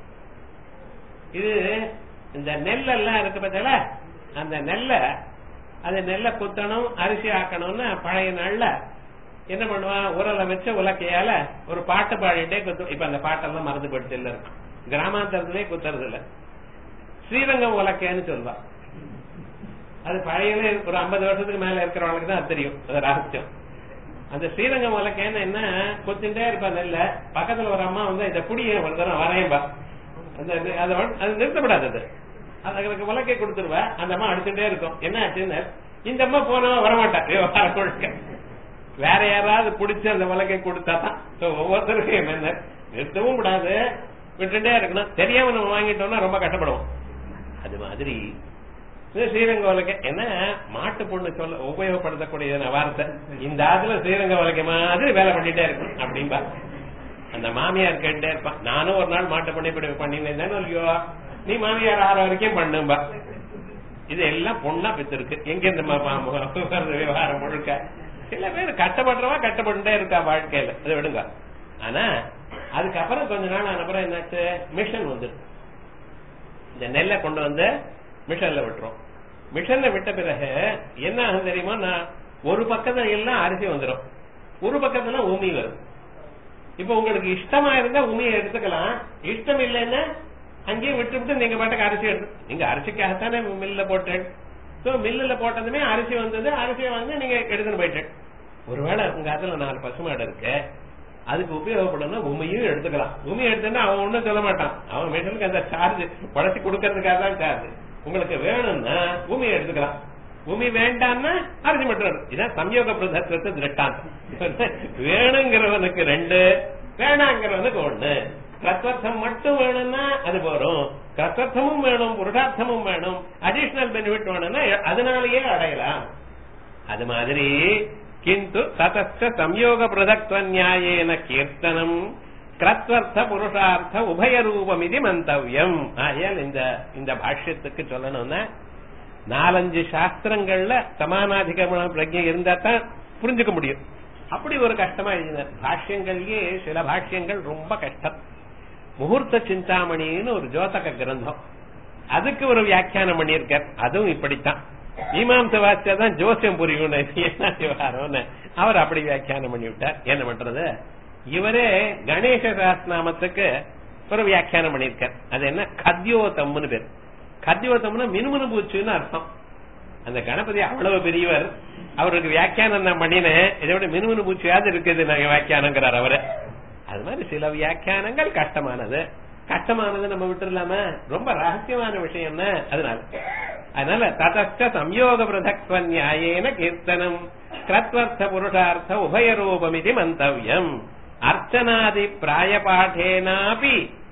இது இந்த நெல் எல்லாம் இருக்கு பார்த்தல, அந்த நெல்ல அது நெல்லை குத்தணும் அரிசி ஆக்கணும்னு பழைய நாள்ல என்ன பண்ணுவான், உரலை வச்சு உலக்கையால ஒரு பாட்டு பாடிட்டே குத்து. இப்ப அந்த பாட்டெல்லாம் மறந்து போயிடுச்சு. இல்ல கிராமாந்தரத்திலே குத்துறது இல்ல. ஸ்ரீரங்கம் உலக்கைன்னு சொல்வா. அது பழைய ஒரு ஐம்பது வருஷத்துக்கு மேல இருக்கிறவங்களுக்கு தான் அது தெரியும். அது ரகசியம். அந்த ஸ்ரீரங்கம் உலக்கைன்னு என்ன, குத்திட்டே இருப்பா நெல்ல. பக்கத்துல ஒரு அம்மா வந்து இதை புடிய ஒரு தரம் வரையம்பா. அது நிறுத்தப்படாது. அதுக்கு உலக்கை கொடுத்துருவா. அந்த அம்மா அடிச்சுட்டே இருக்கும். என்ன ஆச்சுன்னு, இந்த அம்மா போனவா வரமாட்டா. விவகாரம் முழுக்க வேற யாராவது பிடிச்சு அந்த உலக்கை கொடுத்தாதான். ஒவ்வொருத்தருக்கும் என்ன நிறுத்தவும் கூடாது, விட்டுட்டே இருக்கணும். தெரியாம நம்ம வாங்கிட்டோம்னா ரொம்ப கஷ்டப்படுவோம். அது மாதிரி ஸ்ரீரங்க உலக்கை என்ன மாட்டு பொண்ணு சொல்ல உபயோகப்படுத்தக்கூடிய வார்த்தை. இந்த ஆத்துல ஸ்ரீரங்க உலக்கை மாதிரி வேலை பண்ணிட்டே இருக்கும் அப்படின்பா. அந்த மாமியார் கேட்டே இருப்பான், நானும் ஒரு நாள் மாட்டு பண்ணி பண்ணினேன் இல்லையோ, நீ மாமியார் ஆற வரைக்கும் பண்ணும்பா. இது எல்லாம் பொண்ணா பெற்றிருக்கு. எங்க இந்த விவகாரம் முழுக்க சில பேர் கஷ்டப்படுறவா கஷ்டப்பட்டுட்டே இருக்கா வாழ்க்கையில. அதை விடுங்க. ஆனா அதுக்கப்புறம் கொஞ்ச நாள் ஆனப்புறம் என்னாச்சு, மிஷன் வந்து இந்த நெல்லை கொண்டு வந்து மிஷன்ல விட்டுரும். மிஷன்ல விட்ட பிறகு என்ன ஆகும் தெரியுமா, நான் ஒரு பக்கத்துல எல்லாம் அரிசி வந்துடும், ஒரு பக்கத்துல உமி வரும். இப்ப உங்களுக்கு இஷ்டமா இருந்தா உமியை எடுத்துக்கலாம், இஷ்டம் இல்லைன்னா அங்கேயும் விட்டு விட்டு நீங்க பாட்டுக்கு அரிசி எடுத்து, நீங்க அரிசிக்காகத்தானே மில்ல போட்டேன். சோ மில்லுல போட்டதுமே அரிசி வந்தது, அரிசியை வந்து நீங்க எடுத்துன்னு போயிட்டேன். ஒருவேளை உங்க அதுல நாலு பசுமாடு இருக்கு, அதுக்கு உபயோகப்படணும் உமையும் எடுத்துக்கலாம். உமி எடுத்துன்னா அவன் ஒண்ணும் சொல்ல மாட்டான். அவன் மிஷனுக்கு அந்த சார்ஜ் உடச்சி கொடுக்கறதுக்காக தான் சார்ஜ். உங்களுக்கு வேணும்னா உமியை எடுத்துக்கலாம், உமி வேண்டாம்னா அரிசி மட்டும். இதான் சம்யோக பிரதத்துவத்தை திருட்டான். வேணுங்கிறவனுக்கு ரெண்டு, வேணாங்கிறவனுக்கு ஒண்ணு. கிரத்வர்த்தம் மட்டும் வேணும்னா அது போறோம், கிரத்வர்த்தமும் வேணும் புருஷார்த்தமும் வேணும், அடிஷனல் பெனிஃபிட் வேணும்னா அதனாலேயே அடையலாம். அது மாதிரி கிந்து ததச்ச சம்யோக பிரதக்த்வ நியாயேன கீர்த்தனம் கிரத்வர்த்த புருஷார்த்த உபயரூபம் இது மந்தவ்யம். ஆகையால் இந்த இந்த பாஷ்யத்துக்கு சொல்லணும்னா நாலஞ்சு சாஸ்திரங்கள்ல சமானாதிகமான பிரஜை இருந்தா தான் புரிஞ்சுக்க முடியும். அப்படி ஒரு கஷ்டமா எழுதினார். பாஷ்யங்கள்லயே சில பாஷ்யங்கள் ரொம்ப கஷ்டம். முகூர்த்த சிந்தாமணின்னு ஒரு ஜோதக கிரந்தம், அதுக்கு ஒரு வியாக்கியானம் பண்ணியிருக்கார். அதுவும் இப்படித்தான். மீமாம்ச வாசிச்சாதான் ஜோசியம் புரியும் என்ன விவகாரம்னு அவர் அப்படி வியாக்கியானம் பண்ணி விட்டார். என்ன பண்றது, இவரே கணேச சாஸ்திரநாமத்துக்கு ஒரு வியாக்கியானம் பண்ணியிருக்கார். அது என்ன, கத்யோதம்னு பேர். கத்யோதம்னா மினுமினு பூச்சுன்னு அர்த்தம். அந்த கணபதி அவ்வளவு பெரியவர், அவருக்கு வியாக்கியானம் நான் பண்ணினேன், இதை விட மினுமினு பூச்சியாவது இருக்குது நாங்க வியாக்கியானங்கிறார் அவரு. அது மாதிரி சில வியாக்கியானங்கள் கஷ்டமானது. கஷ்டமானது நம்ம விட்டுலாம, ரொம்ப ரகசியமான விஷயம். அதனால அதனால ததச்ச சம்யோக பிரதக்த்வ நியாயேன கீர்த்தனம் கிரத்வர்த்த புருஷார்த்த உபயரூபம் இது மந்தவ்யம். அர்ச்சனாதி பிராயபாடேனாபி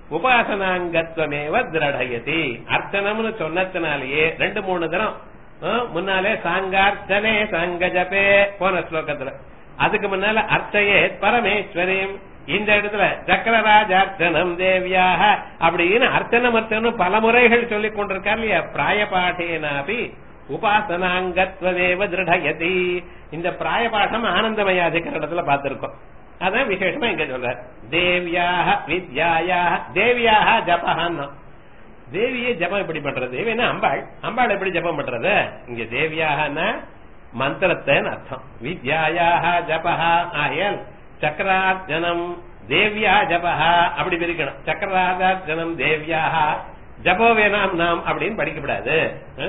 உபாசனாங்கத்வமேவ திரடயதி. அர்ச்சனம்னு சொன்னதுனாலேயே ரெண்டு மூணு தினம் முன்னாலே சாங்கார்ச்சனே சாங்க ஜபே போன ஸ்லோகத்துல, அதுக்கு முன்னால அர்ச்சையே பரமேஸ்வரியும், இந்த இடத்துல சக்கரராஜார்ச்சனம் தேவியாக அப்படின்னு அர்ச்சனம் அர்ச்சனம் பல முறைகள் சொல்லிக் கொண்டிருக்கார் இல்லையா. பிராயபாட்டேனாபி உபாசனாங்கத்வமேவ திருடயதி. இந்த பிராயபாட்டம் ஆனந்தமயாதிகரணத்துல பார்த்திருக்கோம். அதான் விசேஷமா இங்க சொல்ற தேவியாக வித்யாயாக தேவியாக ஜபஹான்னா. தேவியே ஜபம் எப்படி பண்றது? தேவினா அம்பாள். அம்பாள் எப்படி ஜபம் பண்றது? இங்க தேவியாகனா மந்திரத்தைன்னு அர்த்தம். வித்யாயாக ஜபஹா ஆயல் சக்கரார்ஜனம் தேவியா ஜபஹா அப்படி பிரிக்கணும். சக்கரார்ஜனம் தேவியாக ஜபோ வேணாம் நாம் அப்படின்னு படிக்கப்படாது.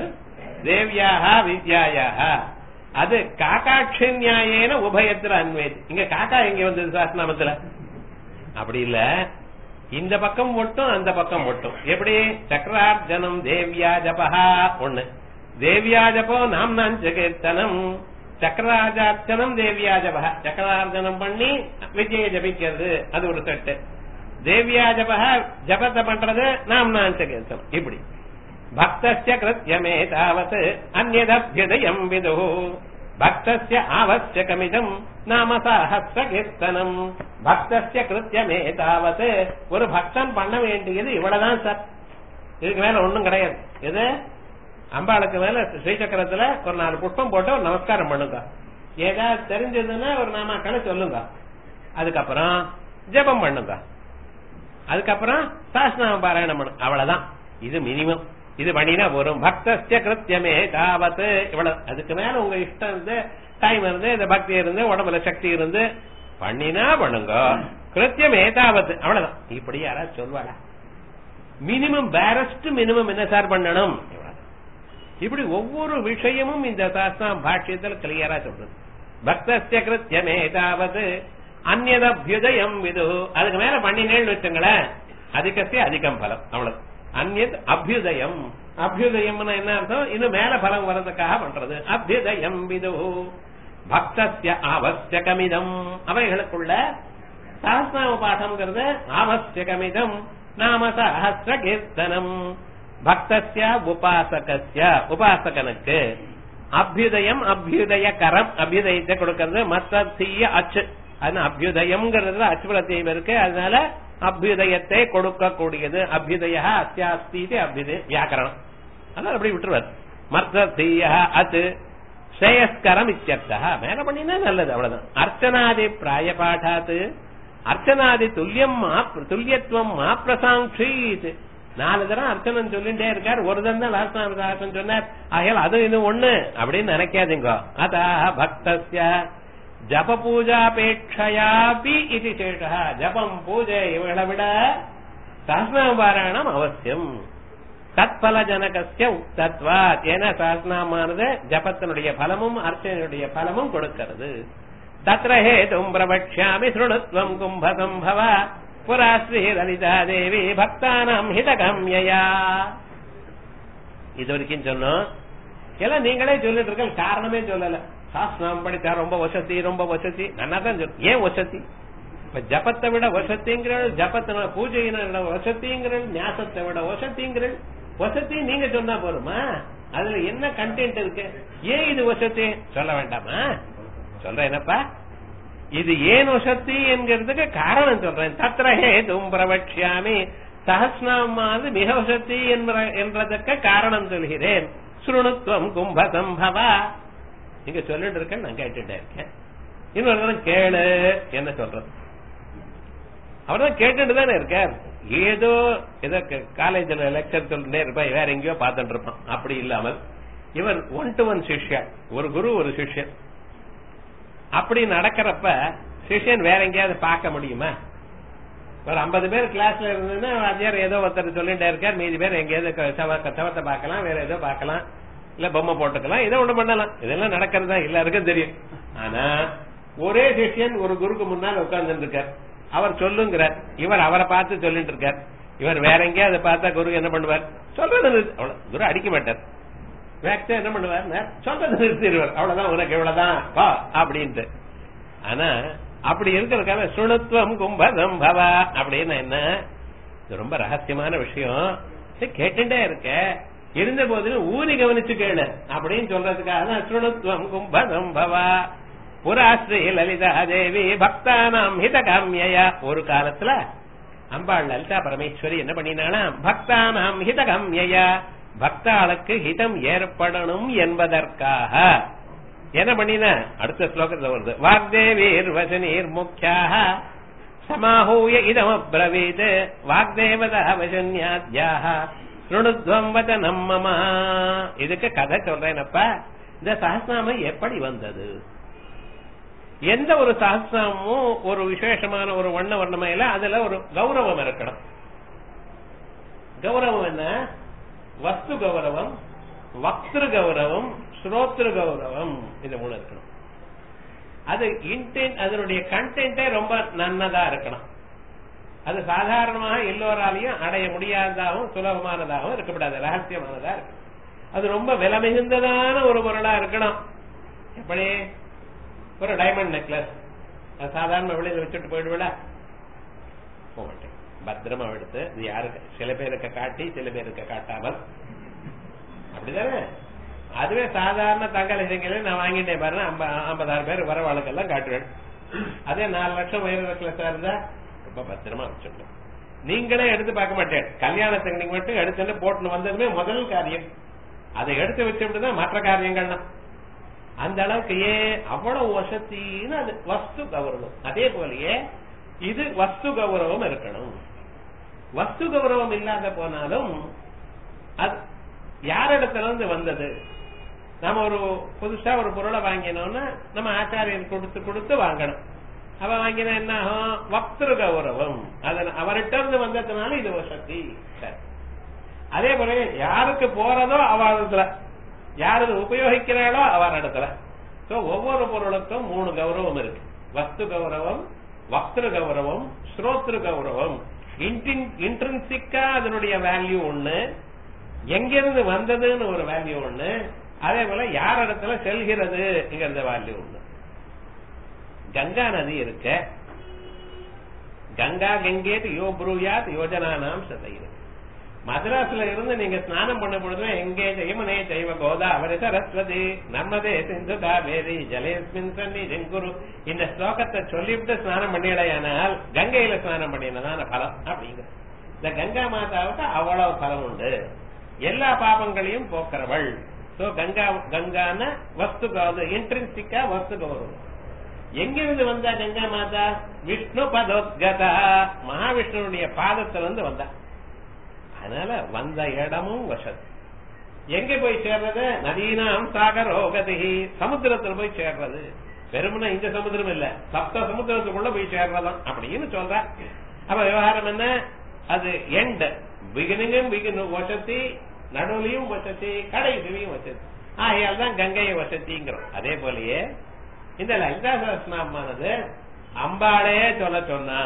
தேவியாக வித்யாயாக அது காக்காட்சி நியாயேன உபயத்துல அன்வேதி. இங்க காக்கா எங்க வந்தது சாஸ்திரநாமத்துல? அப்படி இல்ல, இந்த பக்கம் ஒட்டும் அந்த பக்கம் ஒட்டும். எப்படி? சக்கரார்ஜனம் தேவியா ஜபஹா ஒண்ணு, தேவியா ஜபோ நாம் நான் கீர்த்தனம், சக்கராஜார்ச்சனம் தேவியா ஜபஹா சக்கரார்ஜனம் பண்ணி விஜய ஜபிக்கிறது அது ஒரு செட்டு. தேவியா ஜபஹா ஜபத்தை பண்றது நாம் நான் கீர்த்தனம். இப்படி பக்தஸ்ய கிருத்யமே தாவத் அன்யதப்யுதயம் விது பக்தஸ்ய ஆவஸ்யகமிதம் நாம சஹஸ்ர கீர்த்தனம். பக்தஸ்ய கிருத்யமே தாவத் ஒரு பக்தன் பண்ண வேண்டியது இவ்வளவுதான் சார், இதுக்கு மேல ஒண்ணும் கிடையாது. இது அம்பாளுக்கு மேல ஸ்ரீசக்கரத்துல ஒரு நாலு புஷ்பம் போட்டு ஒரு நமஸ்காரம் பண்ணுங்க. ஏதாவது தெரிஞ்சதுன்னா ஒரு நாமாக்களை சொல்லுங்க. அதுக்கப்புறம் ஜபம் பண்ணுங்க. அதுக்கப்புறம் சாஸ்திரநாம பாராயணம் பண்ணுங்க. அவ்வளவுதான். இது மினிமம். இது பண்ணினா வரும். பக்தஸ்ய கிருத்யமே தாவத் இவ்வளவு. அதுக்கு மேல உங்க இஷ்டம் இருந்து டைம் இருந்து இந்த பக்தி இருந்து உடம்புல சக்தி இருந்து பண்ணினா பண்ணுங்க. கிருத்யமே தாவத் அவ்வளவுதான். இப்படி யாராவது சொல்வாடா? மினிமம் பேரஸ்ட் மினிமம் என்ன சார் பண்ணணும்? இப்படி ஒவ்வொரு விஷயமும் இந்த சாஸ்திரம் பாஷ்யத்தில் கிளியரா சொல்றது. பக்தஸ்ய கிருத்யமே தாவத் அந்யதப்யுதயம் விது. அதுக்கு மேல பண்ணினேன்னு வச்சுங்களேன், அதிகஸ்ய அதிகம் பலம். அவ்வளவு. அந்யத் அபியுதயம். அபியுதயம் என்ன அர்த்தம்? இன்னும் மேல பலம் வர்றதுக்காக பண்றது. அபியுதயம் விது பக்தஸ்ய ஆவஸ்யகமிதம். அவைகளுக்குள்ள சஹஸ்ரநாம பாடம்ங்கிறது ஆவஸ்யகமிதம் நாம சஹஸ்ர கீர்த்தனம். பக்தஸ்ய உபாசகஸ்ய உபாசகனுக்கு அபியுதயம் அபியுதய கரம் அபியுதயத்தை கொடுக்கிறது. மத்திய அச்சு அது அபியுதயம்ங்கிறது அச்சுபலத்தையும் இருக்கு. அதனால அபியுதயத்தை கொடுக்கக்கூடியது. அபியுதய அத்தியாஸ்தி அபியுதய வியாக்கரணம். அதனால அப்படி விட்டுருவார். மர்த்தீய அச்சு ஸ்ரேயஸ்கரம் இத்தியர்த்தः. மேல பண்ணினா நல்லது. அவ்வளவுதான். அர்ச்சனாதி பிராயபாடாத் அர்ச்சனாதி துல்லியம் துல்லியத்துவம் மாப்ரசாங்ஷீத். நாலு தரம் அர்ச்சனம் சொல்லிட்டே இருக்கார். ஒரு தரம் தான் லாஸ்ட் சொன்னார். ஆகையால் அது இது ஒண்ணு அப்படின்னு நினைக்காதீங்க. அதா பக்தஸ்ய ஜப பூஜாபேட்சையாபி இது சேஷா. ஜபம் பூஜை இவளை விட சஹஸ்ரநாம பாராயணம் அவசியம். தத்பல ஜனகஸ்ய உக்தத்வாத். ஏன்னா சஹஸ்ரநாமானது ஜபத்தினுடைய பலமும் அர்ச்சனையுடைய பலமும் கொடுக்கிறது. தத்ர ஹேதும் பிரவக்ஷ்யாமி ஸ்ருணுத்வம் கும்பசம்பவ புரா ஸ்ரீ லலிதா தேவி பக்தானாம் ஹிதகம்யயா. இது வரைக்கும் சொன்னோம். எல்லாம் நீங்களே சொல்லிட்டு இருக்க, காரணமே சொல்லல. சாஸ்திரம் படித்தா ரொம்ப வசதி ரொம்ப வசதி நல்லா தான் சொல்லு. ஏன் வசதி? இப்ப ஜபத்தை விட வசதிங்கிறள், ஜபத்தின பூஜையின வசதிங்கிறள், ஞாசத்தை விட வசதிங்கிறள். வசதி நீங்க சொன்னா போருமா? அதுல என்ன கண்டென்ட் இருக்கு? ஏன் இது வசதி சொல்ல வேண்டாமா? சொல்றேன் என்னப்பா, இது ஏன் வசதி என்கிறதுக்கு காரணம் சொல்றேன். தத்ரஹே தும் பிரவக்ஷ்யாமி சஹஸ்ரநாமாவது மிக வசதி என்றதற்கு காரணம் சொல்கிறேன். ஸ்ருணுத்வம் கும்பசம்பவா. நீங்க சொல்லிட்டு இருக்க, நான் கேட்டுட்டே இருக்கேன். இன்னொரு தரம் கேளு என்ன சொல்றது. அவர்தான் கேட்டுட்டு தானே இருக்கார். ஏதோ ஏதோ காலேஜ்ல லெக்சர் சொல்லிட்டே இருப்பான், வேற எங்கேயோ பார்த்துட்டு இருப்பான். அப்படி இல்லாமல் இவர் ஒன் டு ஒன் சிஷ்யன், ஒரு குரு ஒரு சிஷ்யன். அப்படி நடக்கிறப்ப சிஷ்யன் வேற எங்கேயாவது பார்க்க முடியுமா? ஒரு ஐம்பது பேர் கிளாஸ்ல இருந்ததுன்னா வாத்தியார் ஏதோ ஒருத்தர் சொல்லிட்டே இருக்கார், மீதி பேர் எங்கேயாவது சவத்தை பார்க்கலாம், வேற ஏதோ பார்க்கலாம், இல்ல பொம்மை போட்டுக்கலாம், ஏதோ ஒண்ணு பண்ணலாம். இதெல்லாம் நடக்கிறதா எல்லாருக்கும் தெரியும். ஆனா ஒரே சிஷ்யன் ஒரு குருக்கு முன்னால் உட்கார்ந்து இருக்கார். அவர் சொல்லுங்கிறார், இவர் அவரை பார்த்து சொல்லிட்டு இருக்கார். இவர் வேற எங்கேயாவது பார்த்தா குரு என்ன பண்ணுவார்? சொல்றது குரு அடிக்க மாட்டார். வேக்டா என்ன பண்ணுவார்? சொல்றது நிறுத்திடுவார். அவ்வளவுதான், உனக்கு எவ்வளவுதான் பா அப்படின்ட்டு. ஆனா அப்படி இருக்கிறதுக்காக சுணுத்துவம் கும்பசம்பவா அப்படின்னு என்ன? இது ரொம்ப ரகசியமான விஷயம், கேட்டுட்டே இருக்க, இருந்த போதிலும் ஊறி கவனிச்சு கேளு அப்படின்னு சொல்றதுக்காக தான் சுருணுத்வம் கும்பசம்பவா புராஸ்ரீ லலிதா தேவி பக்தானாம் ஹித காமியா. ஒரு காலத்துல அம்பாள் லலிதா பரமேஸ்வரி என்ன பண்ணினானா, பக்தானாம் ஹித காமியா, பக்தாளுக்கு ஹிதம் ஏற்படணும் என்பதற்காக என்ன பண்ணின, அடுத்த ஸ்லோகத்துல வருது, வாக்தேவீர் வசனீர் முக்கியாக சமாஹூய இதம் அப்ரவீத் வாக்தேவதா வசன்யாத்யாக சுருணுத்வம் வதனம் மமா. இதுக்கு கதை சொல்றேனப்பா. இந்த சஹஸ்ரநாமம் எப்படி வந்தது? எந்த ஒரு சஹஸ்ரநாமமும் ஒரு விசேஷமான ஒரு வண்ண வர்ணமையில அதுல ஒரு கௌரவம் இருக்கணும். கௌரவம் என்ன? வஸ்து கௌரவம், வக்திரு கௌரவம், ஸ்ரோத்ரு கௌரவம், இது மூணு இருக்கணும். அது இன்டென்ட், அதனுடைய கண்டென்ட்டே ரொம்ப நன்னதா இருக்கணும். அது சாதாரணமாக எல்லோராலையும் அடைய முடியாததாகவும் சுலபமானதாகவும் இருக்கக்கூடாது, ரகசியமானதா இருக்கு. அது ரொம்ப விலை மிகுந்ததான ஒரு பொருளா இருக்கணும். எப்படி ஒரு டைமண்ட் நெக்லஸ், அது சாதாரண வெளியில வச்சுட்டு போயிடுவிட போக மாட்டேன், பத்திரமா எடுத்து இது யாருக்கு, சில பேருக்கு காட்டி சில பேருக்கு காட்டாமல், அப்படிதானே? அதுவே சாதாரண தங்கல் இசைங்களே நான் வாங்கிட்டேன் பாருங்க, ஐம்பதாயிரம் பேர் வரவாளுக்கெல்லாம் காட்டுவேன். அதே நாலு லட்சம் வயிறு நெக்லஸா இருந்தா ரொம்ப பத்திரமா வச்சுட்டோம். நீங்களே எடுத்து பார்க்க மாட்டேன், கல்யாணத்துக்கு நீங்க மட்டும் எடுத்துட்டு போட்டு வந்ததுமே முதல் காரியம் அதை எடுத்து வச்சுட்டுதான் மற்ற காரியங்கள்லாம். அந்த அளவுக்கு ஏன் அவ்வளவு வசத்தின்னு அது வஸ்து கௌரவம். அதே போலயே இது வஸ்து கௌரவம் இருக்கணும். வஸ்து கௌரவம் இல்லாத போனாலும் அது யாரிடத்துல இருந்து வந்தது? நம்ம ஒரு புதுசா ஒரு பொருளை வாங்கினோம்னா நம்ம ஆச்சாரியர் கொடுத்து கொடுத்து வாங்கணும். அவ வாங்கினா என்ன ஆகும்? வக்திரு கௌரவம், அவர்கிட்ட இருந்து வந்ததுனால இது வசதி. அதே போல யாருக்கு போறதோ அவரிடத்துல, யாரு உபயோகிக்கிறாளோ அவர் இடத்துல. ஒவ்வொரு பொருளுக்கும் மூணு கௌரவம் இருக்கு. வஸ்து கௌரவம், வக்திரு கௌரவம், ஸ்ரோத்ரு கௌரவம். இன்ட்ரின்சிக்கா அதனுடைய வேல்யூ ஒண்ணு, எங்கிருந்து வந்ததுன்னு ஒரு வேல்யூ ஒண்ணு, அதே போல யார் இடத்துல செல்கிறது வேல்யூ ஒண்ணு. கங்கா நதி இருக்க, கங்கா கங்கேத் யோ புரூயாத் யோஜனா நாம் சதையிரு. மதராஸ்ல இருந்து நீங்க ஸ்நானம் பண்ண பொழுது எங்கே ஜெயமனே ஜெய்வ கோதாவரி சரஸ்வதி நர்மதே சிந்து காவேரி ஜலேஸ்மின் சன்னி ஜெங்குரு, இந்த ஸ்லோகத்தை சொல்லிவிட்டு ஸ்நானம் பண்ணிடையானால் கங்கையில ஸ்நானம் பண்ணினதான பலம் அப்படிங்கிற. இந்த கங்கா மாதாவுக்கு அவ்வளவு பலம் உண்டு, எல்லா பாபங்களையும் போக்குறவள். சோ கங்கா கங்கான வஸ்து கௌரவம், இன்ட்ரின்சிக்கா வஸ்து கௌரவம். எங்கிருந்து வந்தா கங்கா மாதா? விஷ்ணு பதோத்கதா, மகாவிஷ்ணுடைய பாதத்திலிருந்து வந்தா. அதனால வந்த இடமும் வசதி. எங்க போய் சேர்றது? நதீனாம் சாகரோகதி, சமுத்திரத்துல போய் சேர்றது. வெறுமனா இந்த சமுத்திரம் இல்ல, சப்த சமுத்திரத்துக்குள்ள போய் சேர்றதாம் அப்படின்னு சொல்ற. அப்ப விவகாரம் என்ன? அது எண்ட், பிகினிங்கும் பிகினும் வசதி, நடுவுலையும் வசதி, கடைசிலையும் வசதி. ஆகையால் தான் கங்கையை வசதிங்கிறோம். அதே போலயே இந்த லலிதா சஹஸ்ரநாமானது அம்பாளே சொல்ல சொன்னா,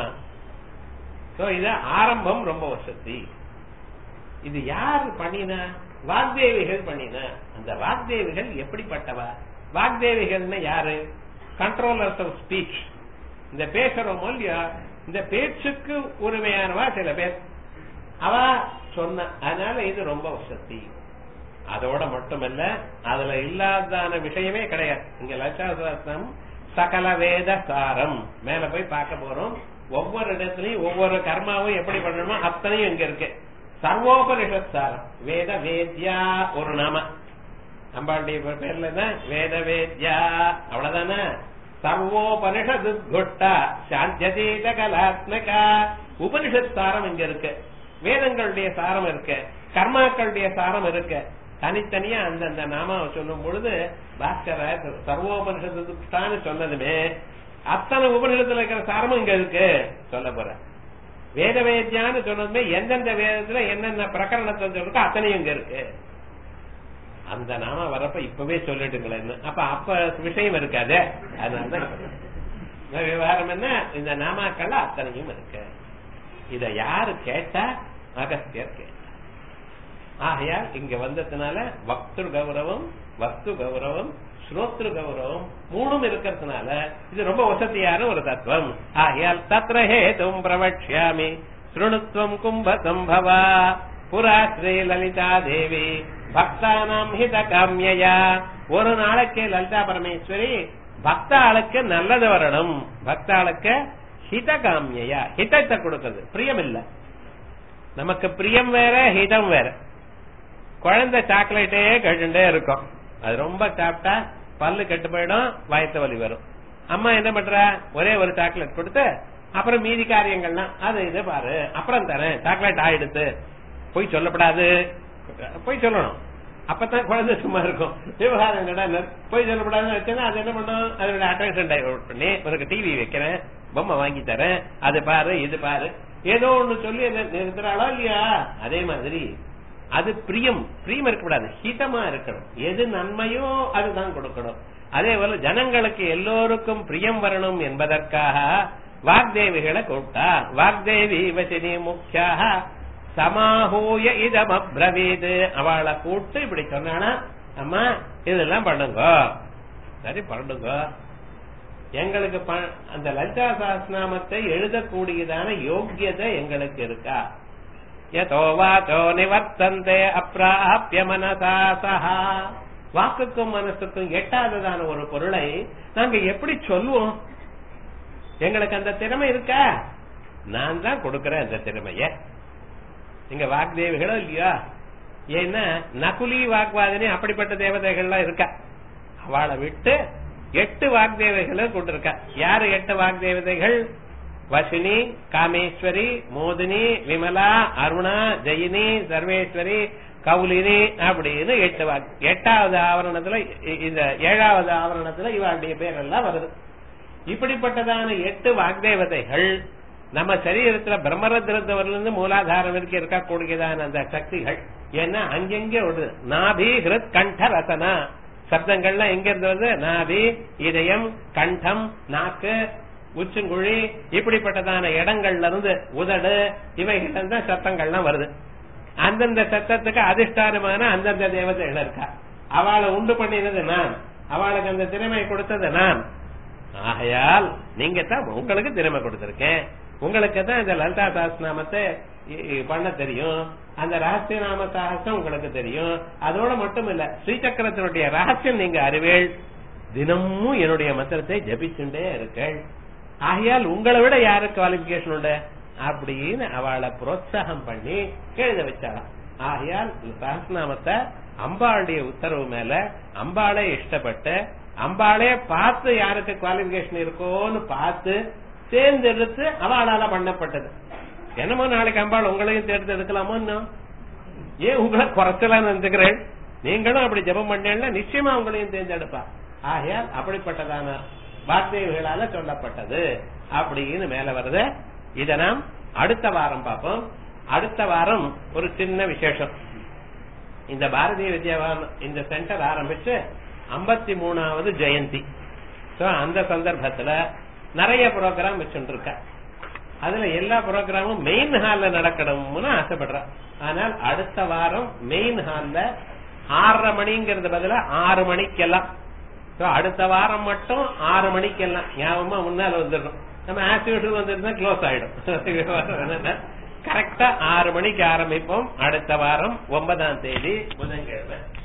இது ஆரம்பம் ரொம்ப வசதி. இது யாரு பண்ணினா? வாக்தேவிகள் பண்ணின. அந்த வாக்தேவிகள் எப்படிப்பட்டவா? வாக்தேவிகள் யாரு? Controllers of speech. இந்த பேசுறோமோ இல்லையா, இந்த பேச்சுக்கு உரிமையானவா சில பேர், அவ சொன்ன. அதனால இது ரொம்ப வசதி. அதோட மட்டுமல்ல, அதுல இல்லாதான விஷயமே கிடையாது. இங்க லலிதா சஹஸ்ரநாமம் சகல வேத சாரம். மேல போய் பார்க்க போறோம். ஒவ்வொரு இடத்துலயும் ஒவ்வொரு கர்மாவும் எப்படி பண்ணணுமோ அத்தனையும் இங்க இருக்கு. சர்வோபனிஷத் சாரம். வேத வேத்யா ஒரு நாம, அம்பாளுடைய பேர்ல என்ன? வேத வேத்யா, அவ்வளவுதானே. சர்வோபனிஷத் குட்டா சாந்தியதீத கலாத்மகா. உபனிஷத் சாரம் இங்க இருக்கு, வேதங்களுடைய சாரம் இருக்கு, கர்மாக்களுடைய சாரம் இருக்கு. தனித்தனியா அந்தந்த நாம சொல்லும் பொழுது பாஸ்கர சர்வோபனிஷத்துன்னு சொன்னதுமே அத்தனை உபனிஷத்துல இருக்கிற சாரமும் இங்க இருக்கு சொல்ல போற. வேத வேத்யான்னு சொன்னதுமே எந்தெந்த வேதத்துல என்னென்ன பிரகரணத்தை சொல்லிருக்கோ அத்தனையும் இங்க இருக்கு. அந்த நாம வரப்ப இப்பவே சொல்லிட்டுங்களேன். அப்ப அப்ப விஷயம் இருக்காது. அதனாலதான் விவகாரம் என்ன, இந்த நாமாக்கள் அத்தனையும் இருக்கு. இத யாரு கேட்டா? அகஸ்தியர் கேட்ட. ஆகையால் இங்க வந்ததுனால வக்திரு கௌரவம், வஸ்து கௌரவம், ஸ்ரோத்ரு கௌரவம் மூணும் இருக்கிறதுனால இது ரொம்ப வசதியான ஒரு தத்துவம். ஆகையால் தத்ர ஹேதும் பிரவக்ஷ்யாமி ஸ்ருணுத்வம் கும்ப சம்பவா புரா ஸ்ரீ லலிதா தேவி பக்தானாம் ஹித காமியா. ஒரு நாளைக்கு லலிதா பரமேஸ்வரி பக்தாளுக்கு நல்லது வரணும், பக்தாளுக்கு ஹித காமியா, ஹிதத்தை கொடுக்கிறது. பிரியம் இல்ல, நமக்கு பிரியம் வேற ஹிதம் வேற. குழந்தை சாக்லேட்டே கேட்டுட்டே இருக்கும், அது ரொம்ப சாப்பிட்டா பல்லு கெட்டு போயிடும், வயத்த வலி வரும். அம்மா என்ன பண்ற, ஒரே ஒரு சாக்லேட் கொடுத்து அப்புறம் மீதி காரியங்கள்லாம் அது இது பாரு அப்புறம் தரேன், சாக்லேட் ஆயிடுத்து. போய் சொல்லப்படாது, போய் சொல்லணும், அப்பதான் குழந்தை சும்மா இருக்கும். விவகாரம் போய் சொல்லப்படாதுன்னு வச்சேன்னா அது என்ன பண்ணும், அதோட அட்டென்ஷன் டைவர்ட் பண்ணி உனக்கு டிவி வைக்கிறேன், பொம்மை வாங்கி தரேன், அது பாரு இது பாரு, ஏதோ ஒண்ணு சொல்லி நிறுத்துறாளோ இல்லையா. அதே மாதிரி அது பிரியம், பிரியம் இருக்கக்கூடாது, ஹிதமா இருக்கணும். எது நன்மையோ அதுதான் கொடுக்கணும். அதே போல ஜனங்களுக்கு எல்லோருக்கும் பிரியம் வரணும் என்பதற்காக வாக்தேவிகளை கூப்பிட்டா. வாக்தேவி வசினி முக்கியாக சமாஹூய இதம் அப்ரவீது. அவளை கூட்டு இப்படி சொன்னானா, அம்மா இதெல்லாம் பண்ணுங்க, சரி பண்ணுங்க, எங்களுக்கு அந்த லலிதா சஹஸ்ரநாமத்தை எழுதக்கூடியதான யோக்கியதை எங்களுக்கு இருக்கா. யதோ வாசோ நிவர்த்தந்தே அப்ராப்ய மனசா சஹா. வாக்குக்கும் மனசுக்கும் எட்டாததான ஒரு பொருளை நாங்க எப்படி சொல்லுவோம், எங்களுக்கு அந்த திறமை இருக்கா? நான் தான் கொடுக்கறேன் அந்த திறமைய. நீங்க வாக்தேவிகளோ இல்லையா, ஏன்னா நகுலி வாக்வாதினி அப்படிப்பட்ட தேவதைகள்லாம் இருக்கா. அவளை விட்டு எட்டு வாக்தேவதைகளை கொண்டிருக்கா. யாரு எட்டு வாக்தேவதைகள்? வசினி, காமேஸ்வரி, மோதினி, விமலா, அருணா, ஜெயினி, சர்வேஸ்வரி, கௌலினி அப்படின்னு எட்டு வாக். எட்டாவது ஆவரணத்துல, இந்த ஏழாவது ஆவரணத்துல இவளுடைய பேர் எல்லாம் வருது. இப்படிப்பட்டதான எட்டு வாக்தேவதைகள் நம்ம சரீரத்துல பிரம்மரத்னத்திலிருந்து மூலாதாரம் வரைக்கும் இருக்கக்கூடியதான அந்த சக்திகள். ஏன்னா அங்கெங்கே ஒரு நாபி ஹிருத் கண்ட ரசனா சப்தங்கள்லாம் எங்க இருந்து வருது? நாபி, இதயம், கண்டம், நாக்கு, உச்சுங்குழி, இப்படிப்பட்டதான இடங்கள்ல இருந்து உதடு, இவைகள் தான் சத்தங்கள்லாம் வருது. அந்தந்த சத்தத்துக்கு அதிஷ்டானமான அந்தந்த தேவதைகள் இருக்கா. அவளை உண்டு பண்ணினது நான், அவளுக்கு அந்த திறமை கொடுத்தது நான். ஆகையால் நீங்க தான், உங்களுக்கு திறமை கொடுத்திருக்கேன், உங்களுக்கு தான் இந்த லலிதா சஹஸ்ரநாமத்தை பண்ண தெரியும், அந்த ரகசிய நாம சஹஸ்ரம் உங்களுக்கு தெரியும். அதோட மட்டும் இல்ல, ஸ்ரீசக்கரத்தினுடைய ரகசியம் நீங்க அறிவேள், தினமும் என்னுடைய மந்திரத்தை ஜபிச்சுட்டே இருக்கள். ஆகையால் உங்களை விட யாருக்கு குவாலிபிகேஷன் உண்டு அப்படின்னு அவளை புரோத்சாகம் பண்ணி எழுத வச்சாளாம். ஆகையால் சஹஸ்ரநாமத்தை அம்பாளுடைய உத்தரவு மேல அம்பாளே இஷ்டப்பட்டு அம்பாளே பார்த்து யாருக்கு குவாலிபிகேஷன் இருக்கோன்னு பார்த்து தேர்ந்தெடுத்து அவளால பண்ணப்பட்டது. என்னமோ நாளைக்கு அம்பாள் உங்களையும் தேர்ந்தெடுக்கலாமோ, ஏன் உங்களை குறைச்சலாம் நினைக்கிறேன், நீங்களும் அப்படி ஜபம் பண்ணேன்னா நிச்சயமா உங்களையும் தேர்ந்தெடுப்பா. ஆகையால் அப்படிப்பட்டதான வார்த்தைகளால சொல்லப்பட்டது அப்படின்னு மேல வருது. இத நாம் அடுத்த வாரம் பார்ப்போம். அடுத்த வாரம் ஒரு சின்ன விசேஷம். இந்த பாரதிய வித்யாவான் இந்த சென்டர் ஆரம்பிச்சு ஐம்பத்தி மூணாவது ஜெயந்தி. அந்த சந்தர்ப்பத்துல நிறைய ப்ரோக்ராம் வச்சுட்டு இருக்க. அதுல எல்லா ப்ரோக்ராமும் மெயின் ஹால்ல நடக்கணும்னு ஆசைப்படுறேன். ஆனால் அடுத்த வாரம் மெயின் ஹால்ல ஆறரை மணிங்கிறது பதிலா ஆறு மணிக்கெல்லாம், அடுத்த வாரம் மட்டும் ஆறு மணிக்கெல்லாம் ஞாபகமா முன்னால வந்துடணும். நம்ம ஆக்டிவிட்டி வந்துருந்தா க்ளோஸ் ஆயிடும். கரெக்டா ஆறு மணிக்கு ஆரம்பிப்போம். அடுத்த வாரம் ஒன்பதாம் தேதி புதன்கிழமை.